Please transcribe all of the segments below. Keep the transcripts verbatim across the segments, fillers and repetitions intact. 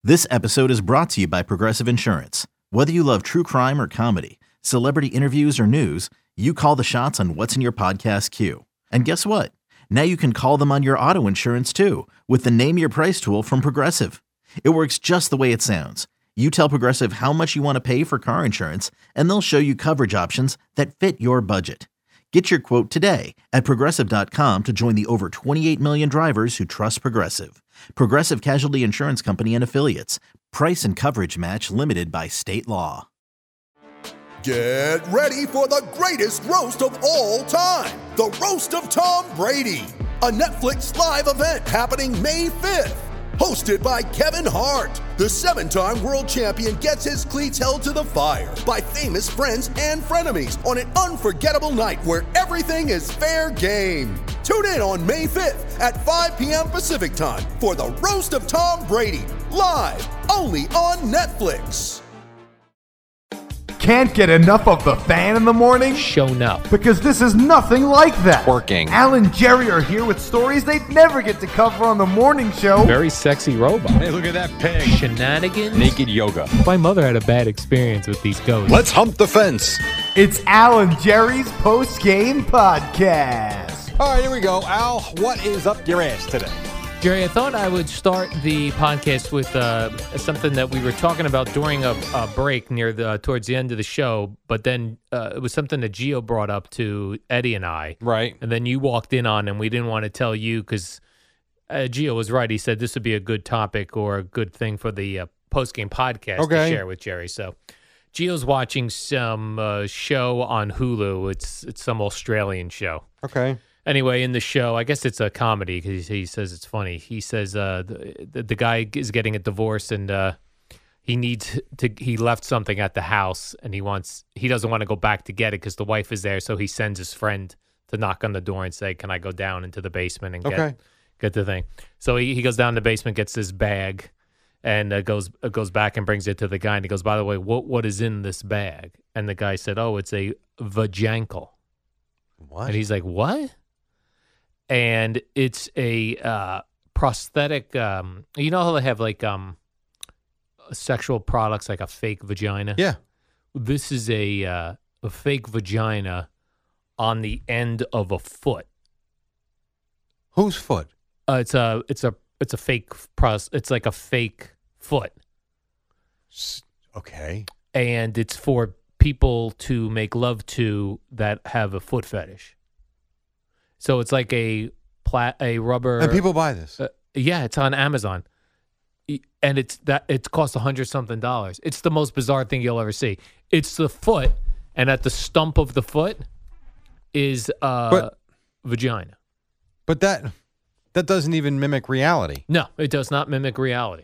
This episode is brought to you by Progressive Insurance. Whether you love true crime or comedy, celebrity interviews or news, you call the shots on what's in your podcast queue. And guess what? Now you can call them on your auto insurance too with the Name Your Price tool from Progressive. It works just the way it sounds. You tell Progressive how much you want to pay for car insurance, and they'll show you coverage options that fit your budget. Get your quote today at Progressive dot com to join the over twenty-eight million drivers who trust Progressive. Progressive Casualty Insurance Company and Affiliates. Price and coverage match limited by state law. Get ready for the greatest roast of all time. The Roast of Tom Brady. A Netflix live event happening May fifth. Hosted by Kevin Hart. The seven-time world champion gets his cleats held to the fire by famous friends and frenemies on an unforgettable night where everything is fair game. Tune in on May fifth at five p.m. Pacific time for the Roast of Tom Brady. Live only on Netflix. Can't get enough of the Fan in the morning? Shown up. Because this is nothing like that. Working. Al and Jerry are here with stories they'd never get to cover on the morning show. Very sexy robot. Hey, look at that pig. Shenanigans. Naked yoga. My mother had a bad experience with these ghosts. Let's hump the fence. It's Al and Jerry's post-game podcast. All right, here we go. Al, what is up your ass today? Jerry, I thought I would start the podcast with uh, something that we were talking about during a, a break near the towards the end of the show, but then uh, it was something that Gio brought up to Eddie and I. Right. And then you walked in on, and we didn't want to tell you because uh, Gio was right. He said this would be a good topic or a good thing for the uh, post-game podcast okay. to share with Jerry. So Gio's watching some uh, show on Hulu. It's it's some Australian show. Okay. Anyway, in the show, I guess it's a comedy because he says it's funny. He says uh, the, the guy is getting a divorce and uh, he needs to. He left something at the house and he wants. He doesn't want to go back to get it because the wife is there. So he sends his friend to knock on the door and say, "Can I go down into the basement and get okay. get the thing?" So he, he goes down the basement, gets this bag, and uh, goes uh, goes back and brings it to the guy. And he goes, "By the way, what what is in this bag?" And the guy said, "Oh, it's a vajankle." What? And he's like, "What?" And it's a uh, prosthetic. Um, you know how they have like um, sexual products, like a fake vagina. Yeah. This is a uh, a fake vagina on the end of a foot. Whose foot? Uh, it's a it's a it's a fake pros. It's like a fake foot. S- okay. And it's for people to make love to that have a foot fetish. So it's like a plat, a rubber. And people buy this. Uh, yeah, it's on Amazon, E- and it's that it costs a hundred something dollars. It's the most bizarre thing you'll ever see. It's the foot, and at the stump of the foot is uh, But- vagina. But that that doesn't even mimic reality. No, it does not mimic reality.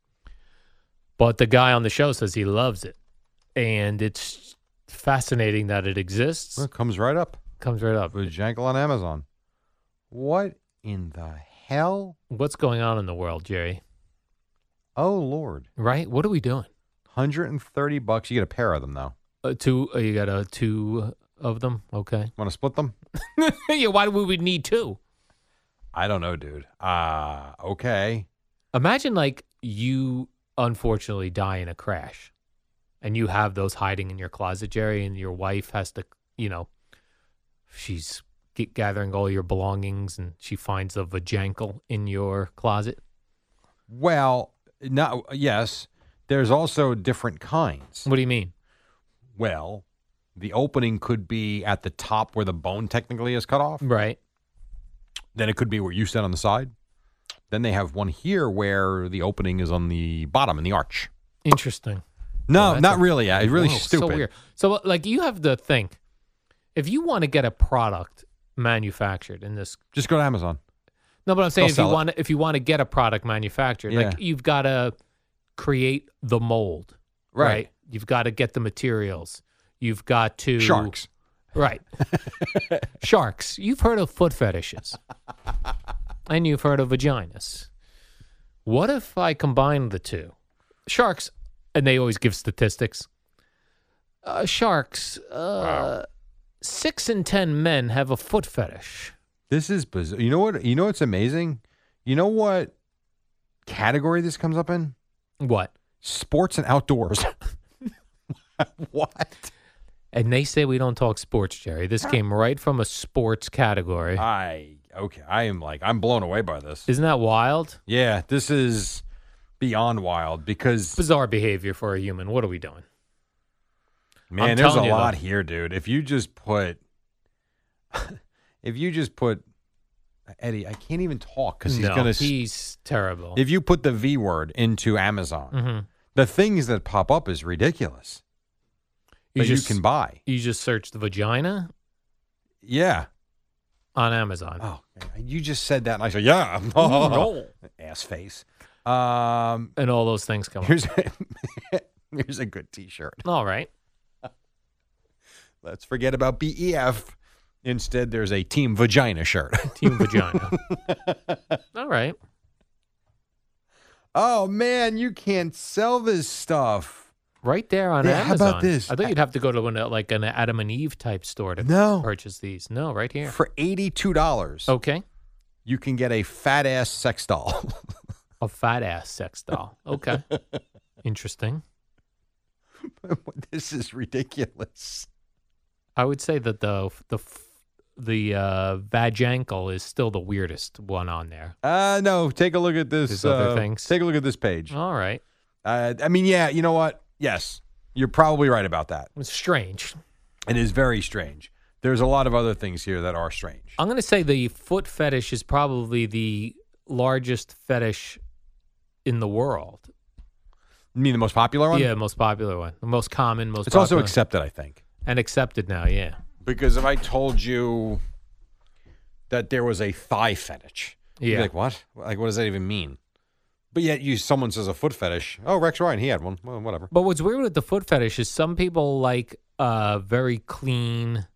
But the guy on the show says he loves it, and it's fascinating that it exists. Well, it comes right up. Comes right up. Vajankle on Amazon. What in the hell? What's going on in the world, Jerry? Oh, Lord. Right? What are we doing? one hundred thirty bucks. You get a pair of them, though. Uh, two. Uh, you got uh, two of them. Okay. Want to split them? Yeah. Why would we need two? I don't know, dude. Uh, okay. Imagine like you unfortunately die in a crash, and you have those hiding in your closet, Jerry, and your wife has to, you know, she's get, gathering all your belongings, and she finds a vajankle in your closet. Well, no, yes. There's also different kinds. What do you mean? Well, the opening could be at the top where the bone technically is cut off. Right. Then it could be where you stand on the side. Then they have one here where the opening is on the bottom in the arch. Interesting. No, Well, not a, really. Yeah, it's really whoa, stupid. So weird. So, like, you have to think, if you want to get a product manufactured in this, Just go to Amazon. no, but I'm saying They'll if you sell it. want to, if you want to get a product manufactured, Yeah. like you've got to create the mold, Right. right? You've got to get the materials. You've got to Sharks. right? Sharks. You've heard of foot fetishes, and you've heard of vaginas. What if I combine the two? Sharks, and they always give statistics. Uh, sharks, uh, Wow. six in ten men have a foot fetish. This is bizarre. You know what? You know what's amazing? You know what category this comes up in? What? Sports and outdoors. What? And they say we don't talk sports, Jerry. This came right from a sports category. I okay. I am like I'm blown away by this. Isn't that wild? Yeah, this is beyond wild because Bizarre behavior for a human. What are we doing? man, I'm there's a telling you, lot though. here, dude. If you just put, if you just put Eddie, I can't even talk because he's no, gonna. he's terrible. If you put the V word into Amazon, mm-hmm. the things that pop up is ridiculous. You that just- you can buy. You just search the vagina Yeah. on Amazon. Oh, you just said that, and I said, "Yeah." No. Ass face. Um, And all those things come up. here's a, here's a good T-shirt. All right. Let's forget about B E F. Instead, there's a Team Vagina shirt. Team vagina. All right. Oh man, you can't sell this stuff. Right there on Yeah, how Amazon. about this? I thought you'd have to go to an, uh, like an Adam and Eve type store to No. purchase these. No, right here. For eighty-two dollars, Okay. you can get a fat ass sex doll. A fat ass sex doll. Okay. Interesting. This is ridiculous. I would say that the the the uh, vajankle is still the weirdest one on there. Uh no, take a look at this. There's other uh, things. Take a look at this page. All right. Uh, I mean, yeah, you know what? Yes, you're probably right about that. It's strange. It is very strange. There's a lot of other things here that are strange. I'm going to say the foot fetish is probably the largest fetish in the world. You mean the most popular one? Yeah, most popular one. The most common, most It's also popular. accepted, I think. And accepted now, yeah. Because if I told you that there was a thigh fetish, you'd Yeah. be like, what? Like, what does that even mean? But yet, you someone says a foot fetish. Oh, Rex Ryan, he had one. Well, whatever. But what's weird with the foot fetish is some people like a very clean,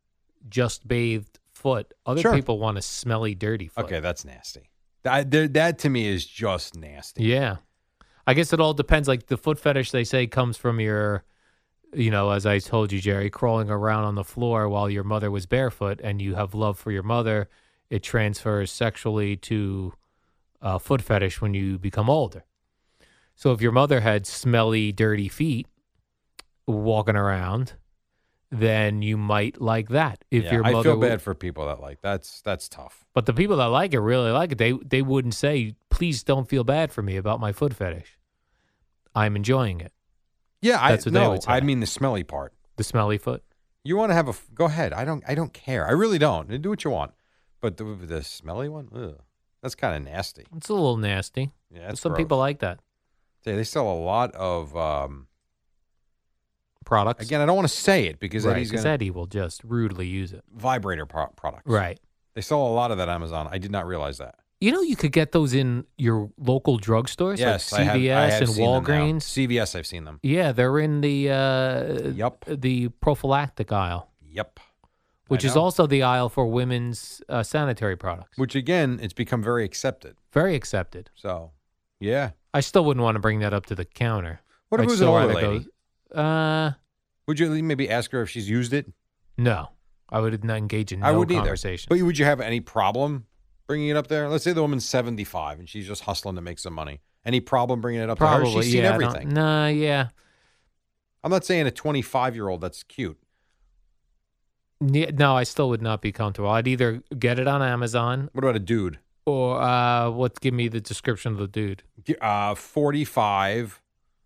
just bathed foot. Other Sure. people want a smelly, dirty foot. Okay, that's nasty. That, there- that to me is just nasty. Yeah. I guess it all depends. Like the foot fetish, they say, comes from your, you know, as I told you, Jerry, crawling around on the floor while your mother was barefoot and you have love for your mother. It transfers sexually to uh, foot fetish when you become older. So if your mother had smelly, dirty feet walking around, then you might like that. If Yeah, your I mother feel w- bad for people that like that's that's tough. But the people that like it really like it. They they wouldn't say, "Please don't feel bad for me about my foot fetish. I'm enjoying it." Yeah, I That's what they no, would say. I mean the smelly part. The smelly foot. You want to have a f- go ahead. I don't I don't care. I really don't. Do what you want. But the, the smelly one, ugh, that's kind of nasty. It's a little nasty. Yeah, But that's some gross. people like that. They, they sell a lot of. Um, Products. again, I don't want to say it because right, Eddie's 'cause gonna Eddie will just rudely use it. vibrator pro- products. Right. They sell a lot of that on Amazon. I did not realize that. You know, you could get those in your local drugstores, Yes, like I have- C V I S have and seen them now. Walgreens. C V S, I've seen them. Yeah, they're in the uh, Yup. the prophylactic aisle, Yep. which I is know. also the aisle for women's uh, sanitary products. Which again, it's become very accepted. Very accepted. So, yeah. I still wouldn't want to bring that up to the counter. What if I'd it was an still older rather lady? Go, uh, Would you maybe ask her if she's used it? no, I would not engage in no I wouldn't conversation. either. But would you have any problem bringing it up there? Let's say the woman's seventy-five and she's just hustling to make some money. Any problem bringing it up to her? Probably, She's seen yeah. I don't- everything. Nah, yeah. I'm not saying a twenty-five-year-old that's cute. Yeah, no, I still would not be comfortable. I'd either get it on Amazon What about a dude? or uh, what? Give me the description of the dude. Uh, forty-five,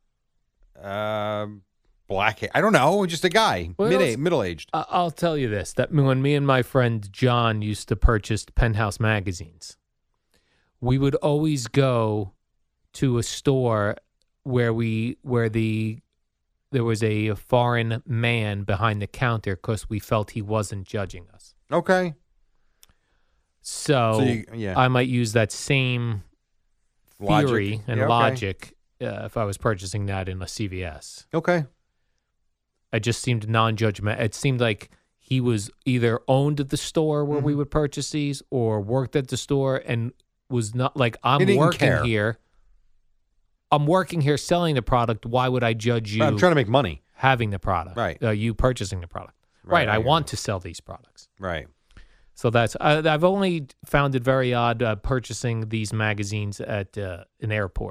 um, black hair. I don't know, just a guy, Well, mid it's- middle-aged. I- I'll tell you this: that when me and my friend John used to purchase Penthouse magazines, we would always go to a store where we where the there was a foreign man behind the counter because we felt he wasn't judging us. Okay. So, So you- yeah. I might use that same Logic. theory and Yeah, okay. logic uh, if I was purchasing that in a C V S. Okay. It just seemed non-judgment. It seemed like he was either owned the store where Mm-hmm. we would purchase these or worked at the store and was not like, I'm He didn't working care. here. I'm working here selling the product. Why would I judge you I'm trying to make money. having the product? Right. Uh, you purchasing the product. Right, Right. I I hear want to sell these products. Right. So that's, I, I've only found it very odd uh, purchasing these magazines at uh, an airport.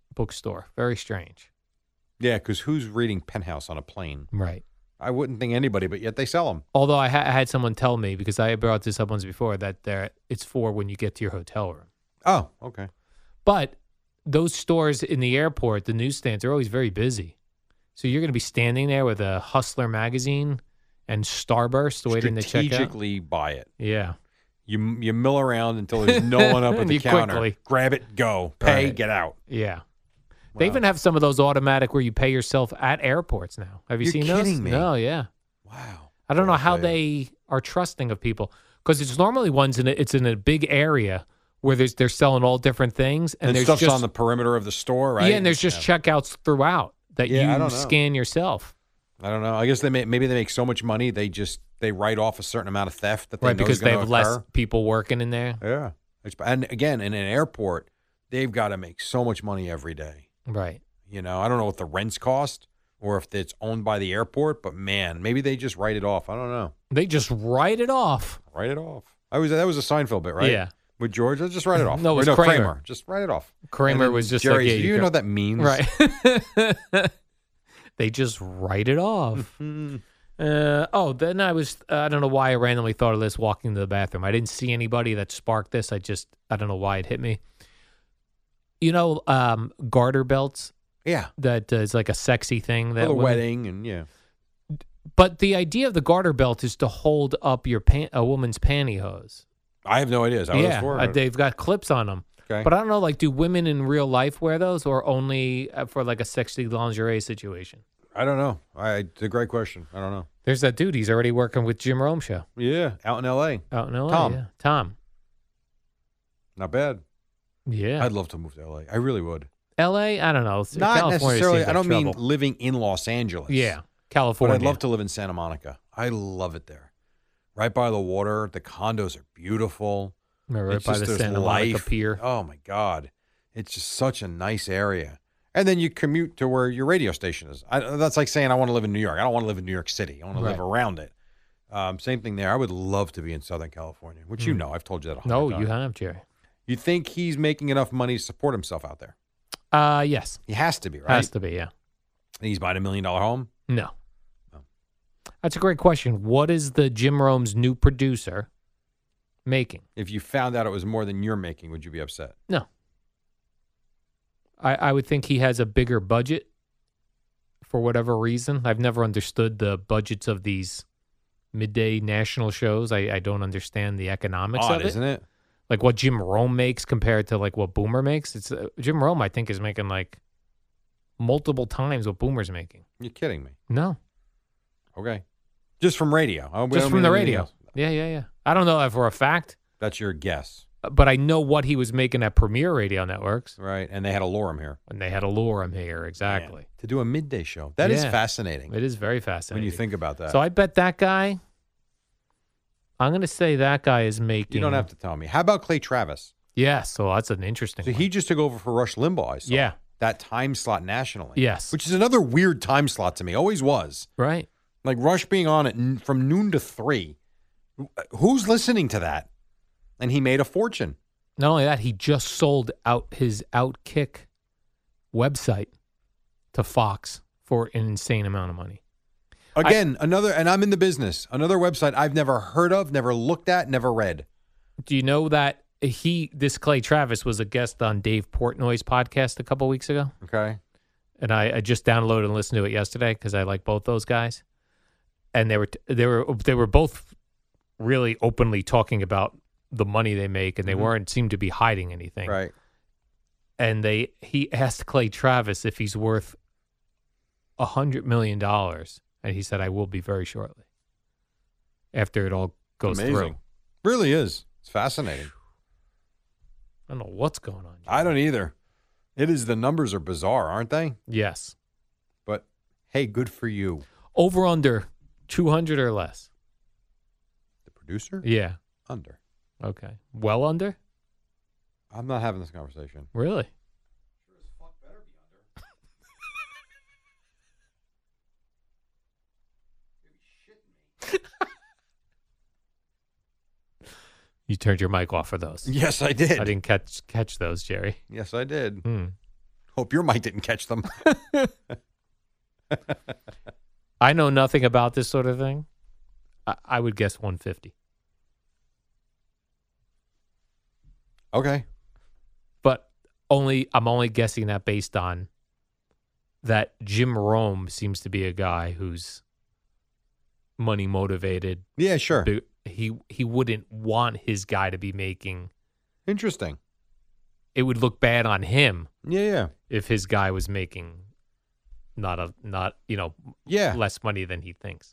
bookstore. Very strange. Yeah, because who's reading Penthouse on a plane? Right. I wouldn't think anybody, but yet they sell them. Although I, ha- I had someone tell me, because I brought this up once before, that there it's for when you get to your hotel room. Oh, okay. But those stores in the airport, the newsstands, are always very busy. So you're going to be standing there with a Hustler magazine and Starburst waiting to check out. Strategically buy it. Yeah. You you mill around until there's no one up at And the you counter. quickly- Grab it, go, pay, Right. get out. Yeah. They even have some of those automatic where you pay yourself at airports now. Have you You're seen those? kidding me. No, yeah. Wow. I don't know Gotta how tell you. they are trusting of people, because it's normally ones in a, it's in a big area where there's they're selling all different things, and, And there's stuff's just on the perimeter of the store, right? yeah, and there's just checkouts throughout that Yeah, I you don't know. scan yourself, I don't know. I guess they may, maybe they make so much money they just they write off a certain amount of theft that they right? know Because is they gonna have less occur. people working in there, Yeah. It's- And again, in an airport, they've got to make so much money every day. right? You know, I don't know what the rents cost or if it's owned by the airport, but man, maybe they just write it off. I don't know. They just write it off. Write it off. I was that was a Seinfeld bit, right? Yeah. With George, just write it off. No, it Or was no, Kramer. Just write it off. Kramer And then was just Jerry, like, yeah, do you you go- know what that means? Right. They just write it off. uh, oh, then I was, I don't know why I randomly thought of this walking to the bathroom. I didn't see anybody that sparked this. I just, I don't know why it hit me. You know, um, garter belts, Yeah. that uh, is like a sexy thing. For That the women- wedding and yeah. But the idea of the garter belt is to hold up your pan- a woman's pantyhose. I have no idea. Is that what it's Yeah, for? uh, they've got clips on them. Okay. But I don't know, like, do women in real life wear those, or only uh, for like a sexy lingerie situation? I don't know. I, it's a great question. I don't know. There's that dude. He's already working with Jim Rome show Yeah. Out in L A. out in L A. Tom. Yeah. Tom. Not bad. Yeah. I'd love to move to L A. I really would. L A. I don't know. Not California necessarily. seems I like don't mean trouble. living in Los Angeles. Yeah, But California. I'd love to live in Santa Monica. I love it there. Right by the water. The condos are beautiful. Yeah, right It's by just- the there's Santa Monica life. Pier. Oh my God, it's just such a nice area. And then you commute to where your radio station is. I, that's like saying I want to live in New York. I don't want to live in New York City. I want to live Right. around it. Um, same thing there. I would love to be in Southern California, which you Hmm. know. I've told you that. A No, hundred you times. have, Jerry. You think he's making enough money to support himself out there? Uh, yes. He has to be, right? Has to be, yeah. And he's buying a million dollar home. No. Oh. That's a great question. What is the Jim Rome's new producer making? If you found out it was more than you're making, would you be upset? No. I, I would think he has a bigger budget for whatever reason. I've never understood the budgets of these midday national shows. I, I don't understand the economics Odd, of it. isn't it? Like what Jim Rome makes compared to like what Boomer makes. It's uh, Jim Rome, I think, is making like multiple times what Boomer's making. You're kidding me. No, Okay. Just from radio. I- we just don't from mean the anything radio. else. Yeah, yeah, yeah. I don't know that for a fact, That's your guess, but I know what he was making at Premier Radio Networks, right? And they had a lorem here. and they had a lure here exactly. Man, to do a midday show. That is Yeah. fascinating It is very when fascinating. you think about that. So I bet that guy. I'm going to say that guy is making. you don't have to tell me. How about Clay Travis? Yes, so that's an interesting. So one. he just took over for Rush Limbaugh. I saw. Yeah. That time slot nationally. Yes. Which is another weird time slot to me. Always was. right. Like Rush being on at n- from noon to three. Who's listening to that? And he made a fortune. Not only that, he just sold out his Outkick website to Fox for an insane amount of money. Again, another, and I'm in the business. Another website I've never heard of, never looked at, never read. Do you know that he, this Clay Travis, was a guest on Dave Portnoy's podcast a couple weeks ago? Okay. And I, I just downloaded and listened to it yesterday because I like both those guys. And they were they were they were both really openly talking about the money they make, and they Mhm. weren't seemed to be hiding anything. Right. And they he asked Clay Travis if he's worth a hundred million dollars, and he said, "I will be very shortly." After it all goes Amazing. through, Really is. It's fascinating. I don't know what's going on. I don't either. It is, the numbers are bizarre, aren't they? Yes, But hey, good for you. over under two hundred or less. The producer? Yeah. Under. Okay. Well under. I'm not having this conversation. Really? You turned your mic off for those. Yes, I did. I didn't catch catch those, Jerry. Yes, I did. Hmm. Hope your mic didn't catch them. I know nothing about this sort of thing. I, I would guess one fifty. Okay. But only I'm only guessing that based on that Jim Rome seems to be a guy who's money motivated. Yeah, sure. Bi- He he wouldn't want his guy to be making. Interesting. It would look bad on him Yeah, yeah. if his guy was making not a not you know Yeah. less money than he thinks.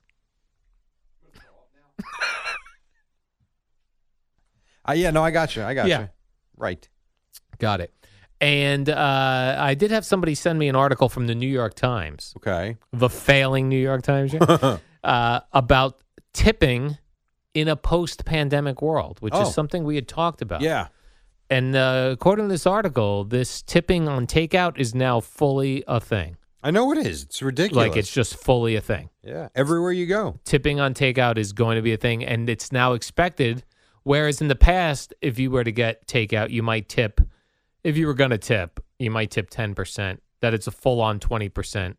Uh, yeah, no, I got you. I got Yeah. you. Right. Got it. And uh, I did have somebody send me an article from the New York Times, Okay. the failing New York Times, yeah, uh, about tipping in a post-pandemic world, which Oh. is something we had talked about. Yeah. And uh, according to this article, this tipping on takeout is now fully a thing. I know it is. It's ridiculous. Like it's just fully a thing. yeah. Everywhere you go. Tipping on takeout is going to be a thing, and it's now expected. Whereas in the past, if you were to get takeout, you might tip. If you were going to tip, you might tip ten percent. That it's a full-on twenty percent.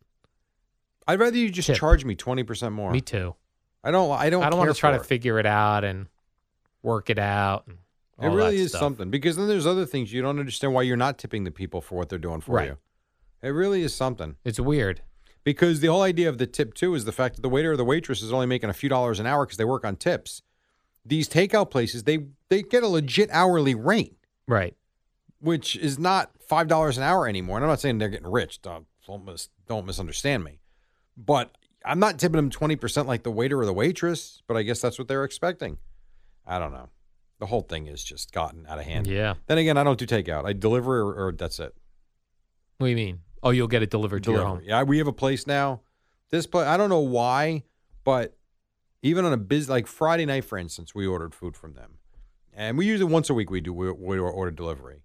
I'd rather you just Tip. charge me twenty percent more. Me too. I don't I don't I don't want care to try for to it. figure it out and work it out. And It all really that is stuff. something because then there's other things you don't understand why you're not tipping the people for what they're doing for Right. you. It really is something It's weird. because the whole idea of the tip too is the fact that the waiter or the waitress is only making a few dollars an hour because they work on tips. These takeout places they they get a legit hourly rate, Right. which is not five dollars an hour anymore. And I'm not saying they're getting rich. Don't don't, mis- don't misunderstand me, but I'm not tipping them twenty percent like the waiter or the waitress. But I guess that's what they're expecting. I don't know. The whole thing is just gotten out of hand. Yeah. Then again, I don't do takeout. I deliver or, or that's it. What do you mean? Oh, you'll get it delivered to your Deliver. home. Yeah, we have a place now. This place, I don't know why, but even on a busy, like Friday night, for instance, we ordered food from them. And we usually once a week we do, we, we order delivery.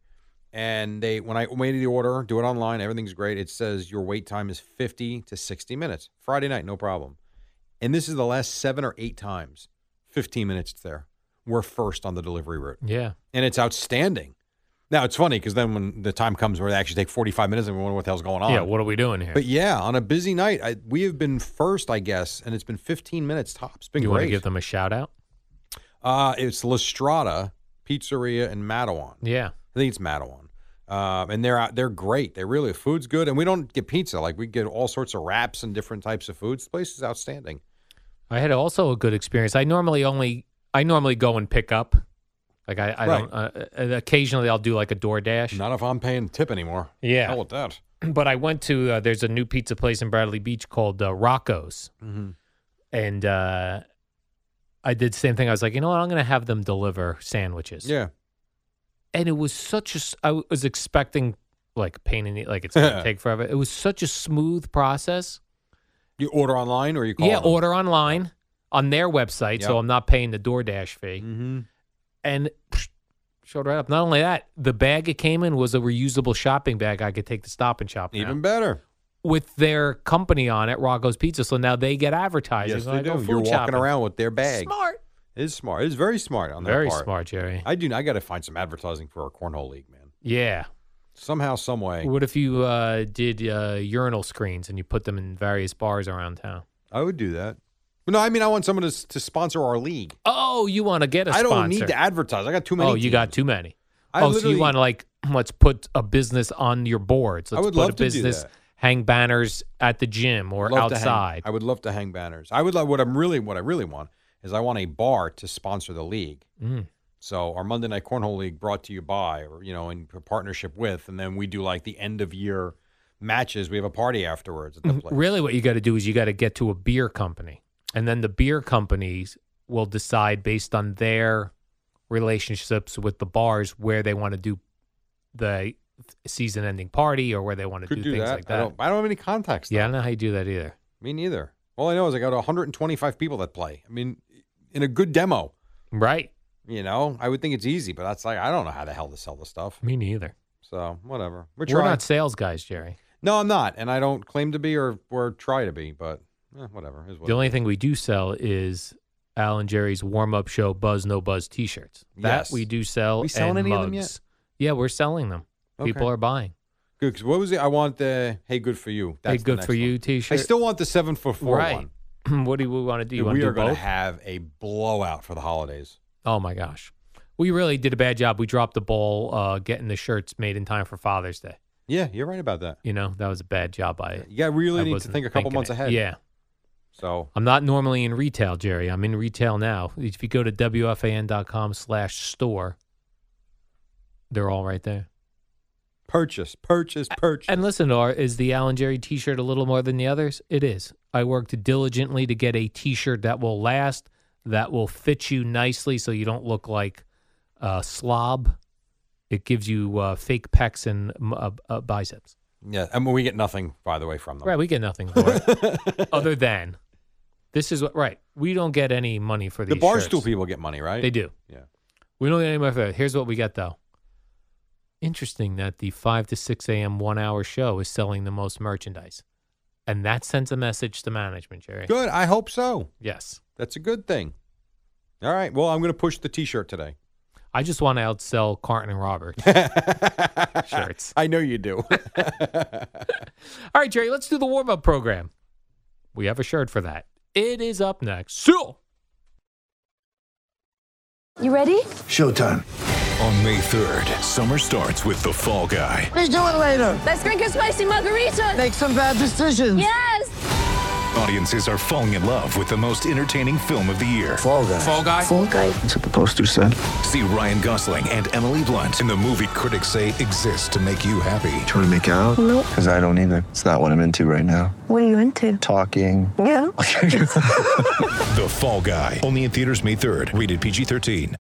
And they, when I made the order, do it online, everything's great. It says your wait time is fifty to sixty minutes. Friday night, no problem. And this is the last seven or eight times, fifteen minutes there. We're first on the delivery route. Yeah. And it's outstanding. Now, it's funny because then when the time comes where they actually take forty-five minutes and we wonder what the hell's going on. Yeah. What are we doing here? But yeah, on a busy night, I, we have been first, I guess, and it's been fifteen minutes tops. It's been you want great. to give them a shout out? uh, it's La Strada Pizzeria in Mattawan. Yeah. I think it's Mattawan. Um, and they're out, they're great. They really, the food's good. And we don't get pizza. Like we get all sorts of wraps and different types of foods. The place is outstanding. I had also a good experience. I normally only I normally go and pick up. Like I, I Right. don't. Uh, uh, occasionally, I'll do like a DoorDash. Not if I'm paying tip anymore. Yeah. Hell with that. But I went to uh, there's a new pizza place in Bradley Beach called uh, Rocco's, Mm-hmm. and uh, I did the same thing. I was like, you know what, I'm going to have them deliver sandwiches. Yeah. And it was such a. s- I was expecting like pain in the like it's going to take forever. It was such a smooth process. You order online or you call Yeah, them? order online on their website, so Yep. I'm not paying the DoorDash fee. Mm-hmm. And psh, showed right up. Not only that, the bag it came in was a reusable shopping bag I could take to Stop and Shop now, Even better. with their company on it, Rocco's Pizza. So now they get advertising. Yes, when they I go do. food You're walking shopping. around with their bag. Smart. It is smart. It is very smart on their Very part. smart, Jerry. I do. I got to find some advertising for our cornhole league, man. Yeah. Somehow, some way, What if you uh, did uh, urinal screens and you put them in various bars around town? I would do that. But no, I mean, I want someone to to sponsor our league. Oh, you want to get a I sponsor? don't need to advertise. I got too many. Oh, you got teams. too many. I oh, so you literally- want to like let's put a business on your boards. I Let's would put love a to do business, that. hang banners at the gym or Love to hang- outside. I would love to hang banners. I would love what I'm really what I really want is I want a bar to sponsor the league. Mm. So our Monday Night Cornhole League brought to you by, or you know, in partnership with, and then we do like the end of year matches. We have a party afterwards at the place. Really, what you got to do is you got to get to a beer company, and then the beer companies will decide based on their relationships with the bars where they want to do the season-ending party or where they want to Could do do things that. like I that. don't. I don't have any contacts. Yeah, I though. don't know how you do that either. Me neither. All I know is I got one hundred twenty-five people that play. I mean, in a good demo, Right? you know, I would think it's easy, but that's like I don't know how the hell to sell the stuff. Me neither. So whatever. We're We're trying. not sales guys, Jerry. No, I'm not, and I don't claim to be or or try to be, but eh, whatever. Is what The it only is. thing we do sell is Al and Jerry's warm-up show Buzz No Buzz T-shirts. That Yes. we do sell. We selling and any of them mugs. yet? Yeah, we're selling them. People Okay. are buying. Good. 'Cause what was it? I want the "Hey, good for you." That's Hey, the good next for one. you I T-shirt. still want the seven foot four right. one. What do we want to do? You Dude, want we to are do going to both? have a blowout for the holidays. Oh my gosh, we really did a bad job. We dropped the ball uh, getting the shirts made in time for Father's Day. Yeah, you're right about that. You know, that was a bad job by. You got really I need to wasn't think a couple thinking months it. ahead. Yeah. So I'm not normally in retail, Jerry. I'm in retail now. If you go to W F A N dot com slash store, they're all right there. purchase, purchase, purchase. And listen, Or, is the Alan Jerry T-shirt a little more than the others? It is. I worked diligently to get a T-shirt that will last, that will fit you nicely so you don't look like a slob. It gives you uh, fake pecs and uh, uh, biceps. Yeah, I mean, we get nothing, by the way, from them. Right, we get nothing for it other than this is what right. We don't get any money for The these Barstool shirts. people get money, right? They do. Yeah. We don't get any money for that. Here's what we get though. Interesting that the five to six a.m. one-hour show is selling the most merchandise, and that sends a message to management, Jerry. Good. I hope so. Yes. That's a good thing. All right. Well, I'm going to push the T-shirt today. I just want to outsell Carton and Roberts shirts. I know you do. All right, Jerry, let's do the warm-up program. We have a shirt for that. It is up next. So, You ready? Showtime. On May third, summer starts with The Fall Guy. Let's do it later. Let's drink a spicy margarita. Make some bad decisions. Yes. Audiences are falling in love with the most entertaining film of the year. Fall guy. Fall Guy? Full guy. That's what the poster said. See Ryan Gosling and Emily Blunt in the movie critics say exists to make you happy. Trying to make it out? Nope. Because I don't either. It's not what I'm into right now. What are you into? Talking. Yeah. The Fall Guy. Only in theaters May third. Rated P G thirteen.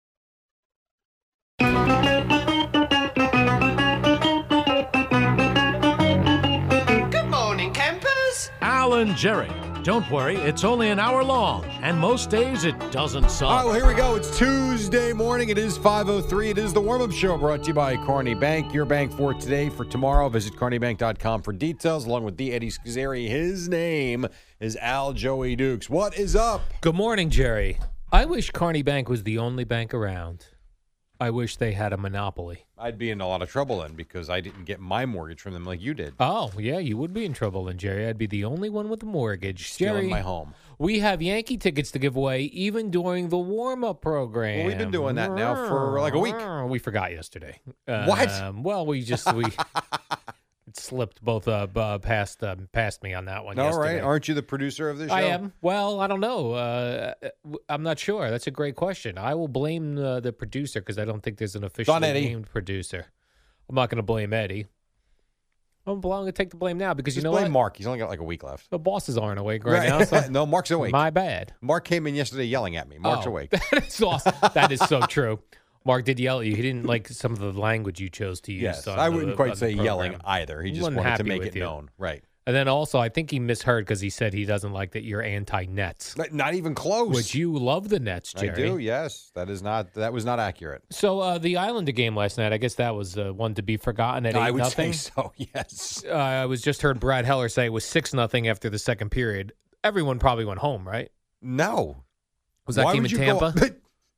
Alan Jerry. Don't worry, it's only an hour long, and most days it doesn't suck. All right, well, here we go. It's Tuesday morning. It is five oh three. It is the warm-up show brought to you by Carney Bank. Your bank for today, for tomorrow. Visit carney bank dot com for details, along with D. Eddie Scazzeri. His name is Al Joey Dukes. What is up? good morning, Jerry. I wish Carney Bank was the only bank around. I wish they had a monopoly. I'd be in a lot of trouble then because I didn't get my mortgage from them like you did. Oh, yeah, you would be in trouble then, Jerry. I'd be the only one with a mortgage. Stealing Jerry, my home. we have Yankee tickets to give away even during the warm-up program. Well, we've been doing that now for like a week. We forgot yesterday. What? Um, well, we just we it slipped both uh, b- past uh, past me on that one. All yesterday. right. Aren't you the producer of this show? I am. Well, I don't know. Uh, I'm not sure. That's a great question. I will blame uh, the producer because I don't think there's an officially Don Eddie. named producer. I'm not going to blame Eddie. I'm going to take the blame now because Just you know blame what? Mark. He's only got like a week left. The bosses aren't awake right, now. So no, Mark's awake. my bad. Mark came in yesterday yelling at me. Mark's Oh, awake. That is awesome. That is so true. Mark did yell at you. He didn't like some of the language you chose to use. Yes, on I the- wouldn't on quite the say program. yelling either. He just Wasn't wanted to happy make with it you. known. Right. And then also, I think he misheard because he said he doesn't like that you're anti-Nets. But not even close. Which you love the Nets, I Jerry. do, yes. That is not that was not accurate. So uh, the Islander game last night, I guess that was uh, one to be forgotten at eight I would nothing. say so, yes. Uh, I was just heard Brad Heller say it was six nothing after the second period. Everyone probably went home, right? No. Was that Why game would in you go- Tampa?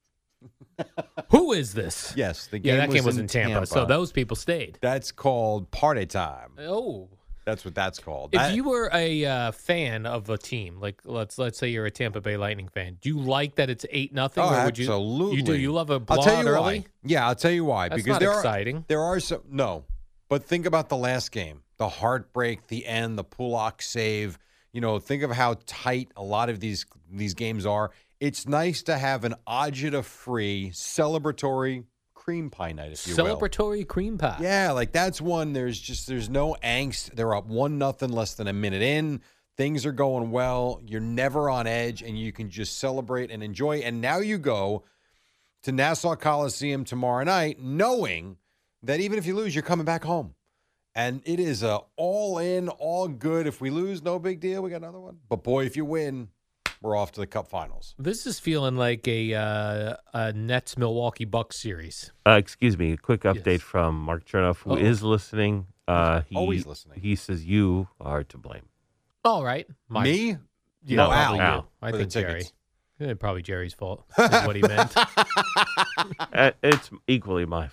Who is this? Yes, the game Yeah, that was game was in in Tampa, Tampa. so those people stayed. That's called party time. Oh. That's what that's called. If That- you were a uh, fan of a team, like let's let's say you're a Tampa Bay Lightning fan, do you like that it's eight nothing? Oh, or would you, absolutely. You do. You love a I'll blowout tell you early. why. Yeah, I'll tell you why. That's because not there exciting. Are, there are some no, but think about the last game, the heartbreak, the end, the Pulak save. You know, think of how tight a lot of these these games are. It's nice to have an agita-free celebratory cream pie night, if you will. Celebratory cream pie. Yeah, like that's one. There's just there's no angst. They're up one nothing, less than a minute in. Things are going well. You're never on edge, and you can just celebrate and enjoy. And now you go to Nassau Coliseum tomorrow night, knowing that even if you lose, you're coming back home. And it is a all in, all good. If we lose, no big deal. We got another one. But boy, if you win, we're off to the Cup Finals. This is feeling like a uh, a Nets Milwaukee Bucks series. Uh, excuse me, a quick update Yes. from Mark Chernoff, who Uh-oh. is listening. Uh, he, Always listening. He says you are to blame. All right, My- Me? Yeah, No, probably Al. you. I For the think Jerry. tickets. Eh, probably Jerry's fault. Is what he meant. Uh, it's equally my fault.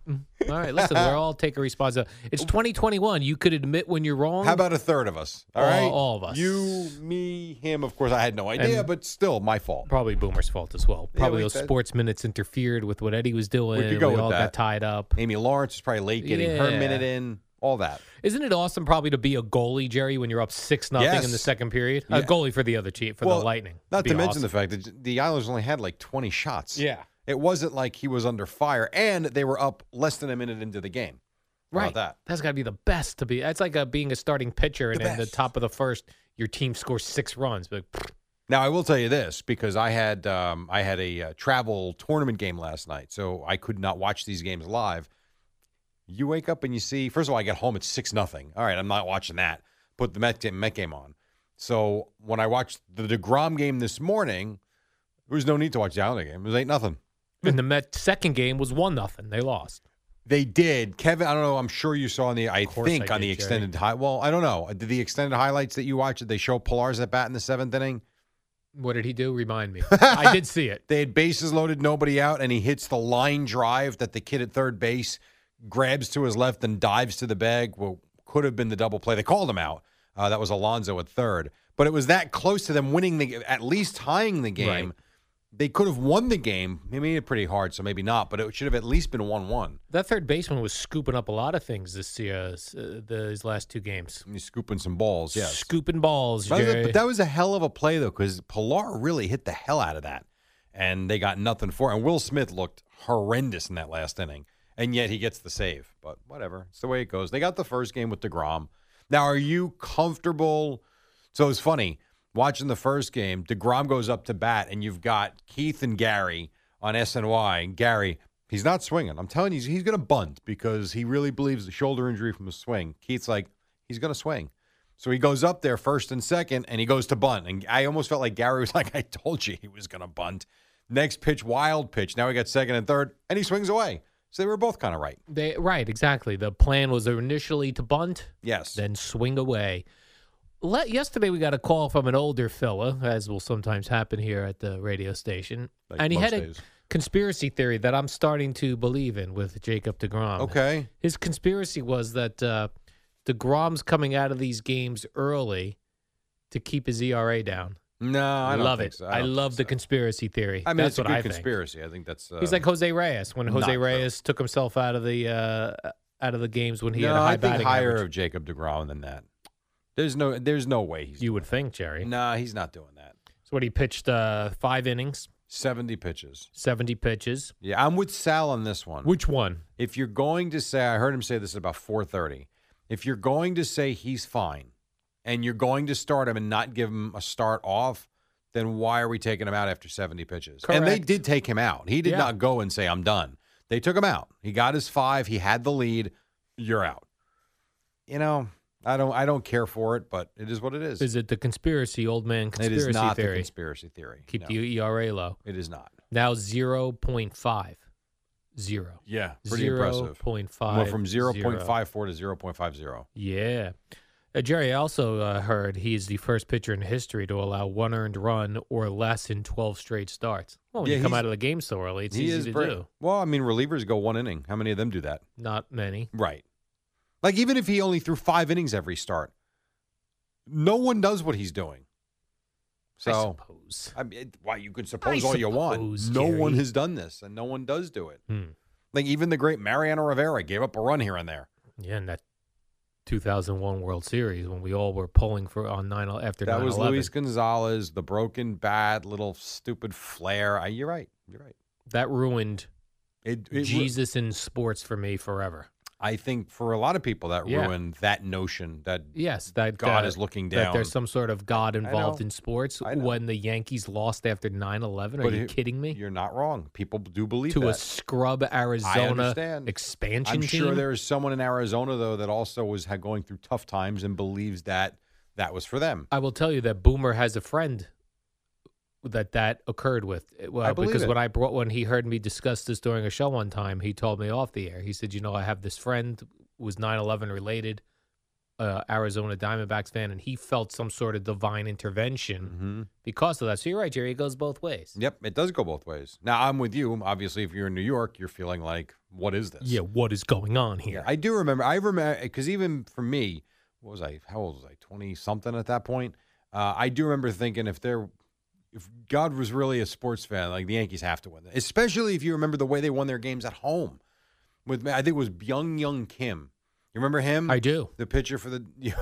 All right, listen, we're all taking responsibility. It's twenty twenty-one. You could admit when you're wrong. How about a third of us? All All- right, all of us. You, me, him. Of course, I had no idea, And- but still, my fault. Probably Boomer's fault as well. Yeah, Probably like those that. sports minutes interfered with what Eddie was doing. We could go with all that. got tied up. Amy Lawrence was probably late getting her Yeah. minute in. All that. Isn't it awesome probably to be a goalie, Jerry, when you're up six nothing Yes. in the second period? Yeah. A goalie for the other team, for Well, the Lightning. Not Be to mention awesome. the fact that the Islanders only had like twenty shots. Yeah. It wasn't like he was under fire, and they were up less than a minute into the game. How Right. about that? That's got to be the best to be. That's like a, being a starting pitcher, and The in the best. top of the first, your team scores six runs. But Now I will tell you this because I had um, I had a uh, travel tournament game last night, so I could not watch these games live. You wake up and you see. First of all, I get home at six nothing. All right, I'm not watching that. Put the Met game, Met game on. So when I watched the DeGrom game this morning, there was no need to watch the Islander game. It was eight nothing. and the Met second game was one nothing. They lost. They did, Kevin. I don't know. I'm sure you saw in the. I course think I on the did, extended high. Well, I don't know. Did the extended highlights that you watched? Did they show Pilar's at bat in the seventh inning? What did he do? Remind me. I did see it. They had bases loaded, nobody out, and he hits the line drive that the kid at third base grabs to his left and dives to the bag. Well, could have been the double play. They called him out. Uh, that was Alonso at third. But it was that close to them winning the, at least tying the game. Right. They could have won the game. They made it pretty hard, so maybe not. But it should have at least been one one. That third baseman was scooping up a lot of things this year, uh, the, his last two games. He's scooping some balls, yes. Scooping balls, But that was a- Jerry. but that was a hell of a play, though, because Pilar really hit the hell out of that. And they got nothing for it. And Will Smith looked horrendous in that last inning. And yet he gets the save. But whatever. It's the way it goes. They got the first game with DeGrom. Now, are you comfortable? So it's funny. Watching the first game, DeGrom goes up to bat, and you've got Keith and Gary on S N Y. And Gary, he's not swinging. I'm telling you, he's, he's going to bunt because he really believes the shoulder injury from the swing. Keith's like, he's going to swing. So he goes up there first and second, and he goes to bunt. And I almost felt like Gary was like, I told you he was going to bunt. Next pitch, wild pitch. Now we got second and third, and he swings away. So they were both kind of right. They right, exactly. The plan was initially to bunt, Yes. then swing away. Let, yesterday we got a call from an older fella, as will sometimes happen here at the radio station, Like and he most had a days. conspiracy theory that I'm starting to believe in with Jacob DeGrom. Okay. His conspiracy was that uh, DeGrom's coming out of these games early to keep his E R A down. No, I don't love think it. so. I, don't love think the so. conspiracy theory. I mean, That's it's a what good I think. conspiracy. I think that's. Uh, He's like Jose Reyes when Jose not true. Reyes took himself out of the uh, out of the games when he no, had a high I think batting higher average. of Jacob DeGrom than that. There's no, there's no way he's. You would think, Jerry. Nah, he's not doing that. So what he pitched uh, five innings, seventy pitches. seventy pitches. Yeah, I'm with Sal on this one. Which one? If you're going to say, I heard him say this at about four thirty. If you're going to say he's fine, and you're going to start him and not give him a start off, then why are we taking him out after seventy pitches? And they Correct. did take him out. He did Yeah. not go and say, I'm done. They took him out. He got his five. He had the lead. You're out. You know, I don't I don't care for it, but it is what it is. Is it the conspiracy, old man It conspiracy is not theory? the conspiracy theory. Keep No, the E R A low. it is not. Now zero point five. Zero. Yeah, pretty zero impressive. point five. Went from zero point five four to zero point five zero. Yeah. Uh, Jerry, I also uh, heard he is the first pitcher in history to allow one earned run or less in twelve straight starts. Well, when Yeah, you come he's- out of the game so early, it's He easy is to bra- do. Well, I mean, relievers go one inning. How many of them do that? Not many. Right. Like, even if he only threw five innings every start, no one does what he's doing. So, I suppose. I mean, it- why you could suppose I all you want. suppose, No one Gary. has done this, and no one does do it. Hmm. Like, even the great Mariano Rivera gave up a run here and there. Yeah, in that two thousand one World Series when we all were pulling for on nine after That nine was eleven. Luis Gonzalez, the broken bat, little stupid flare. I, you're right. You're right. That ruined It, it, Jesus in sports for me forever. I think for a lot of people that Yeah. ruined that notion that Yes, that God uh, is looking That down. there's some sort of God involved know. in sports I know. when the Yankees lost after nine eleven. Are But you it- kidding me? You're not wrong. People do believe To that. a scrub I Arizona understand. expansion I'm team. sure there's someone in Arizona though that also was had going through tough times and believes that that was for them. I will tell you that Boomer has a friend that that occurred with. Well, I believe because it. when I brought when he heard me discuss this during a show one time, he told me off the air. He said, "You know, I have this friend who was nine eleven related. uh, Arizona Diamondbacks fan, and he felt some sort of divine intervention Mm-hmm. because of that. So you're right, Jerry. It goes both ways. Yep, it does go both ways. Now, I'm with you. Obviously, if you're in New York, you're feeling like, what is this? Yeah, what is going on here? I do remember. I remember because even for me, what was I? How old was I? twenty something at that point. Uh, I do remember thinking if there, if God was really a sports fan, like the Yankees have to win, especially if you remember the way they won their games at home. With I think it was Byung Young Kim. You remember him? I do. The pitcher for the.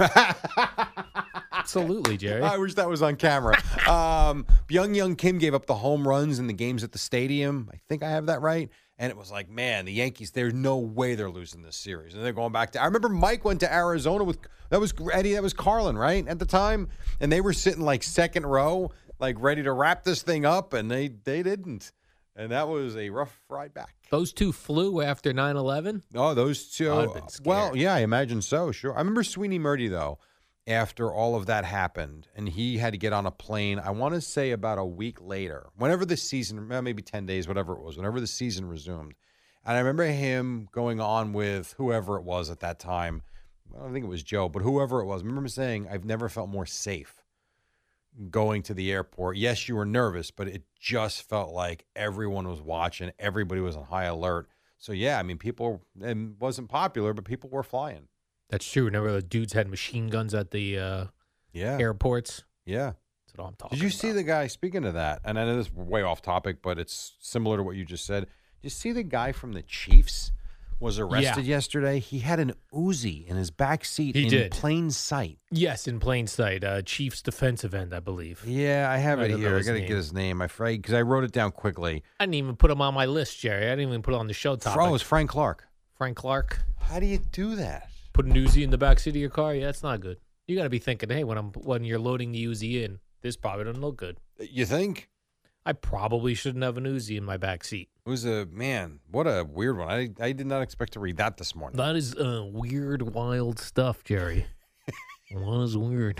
Absolutely, Jerry. I wish that was on camera. um, Byung Young Kim gave up the home runs in the games at the stadium. I think I have that right. And it was like, man, the Yankees, there's no way they're losing this series. And they're going back to, I remember Mike went to Arizona with, that was Eddie, that was Carlin, right, at the time? And they were sitting like second row, like ready to wrap this thing up, and they, they didn't. And that was a rough ride back. Those two flew after nine eleven? Oh, those two. I'd have been scared. Well, yeah, I imagine so, sure. I remember Sweeney Murdy, though, after all of that happened, and he had to get on a plane, I want to say about a week later, whenever the season, maybe ten days, whatever it was, whenever the season resumed. And I remember him going on with whoever it was at that time. I don't think it was Joe, but whoever it was. I remember him saying, I've never felt more safe going to the airport. Yes, you were nervous, but it just felt like everyone was watching. Everybody was on high alert. So, yeah, I mean, people, it wasn't popular, but people were flying. That's true. Remember the dudes had machine guns at the uh, Yeah. airports? Yeah. That's what I'm talking Did you about. see the guy, speaking of that, and I know this is way off topic, but it's similar to what you just said. Did you see the guy from the Chiefs was arrested yesterday? He had an Uzi in his back seat He in did. plain sight. Yes, in plain sight. Uh, Chiefs defensive end, I believe. Yeah, I have I it don't know here. I his got to name. get his name. I afraid because I wrote it down quickly. I didn't even put him on my list, Jerry. I didn't even put it on the show topic. Oh, it was Frank Clark. Frank Clark. How do you do that? Put an Uzi in the backseat of your car? Yeah, that's not good. You got to be thinking, hey, when I'm when you're loading the Uzi in, this probably doesn't look good. You think? I probably shouldn't have an Uzi in my backseat. It was a, man, what a weird one. I, I did not expect to read that this morning. That is uh, weird, wild stuff, Jerry. What is weird?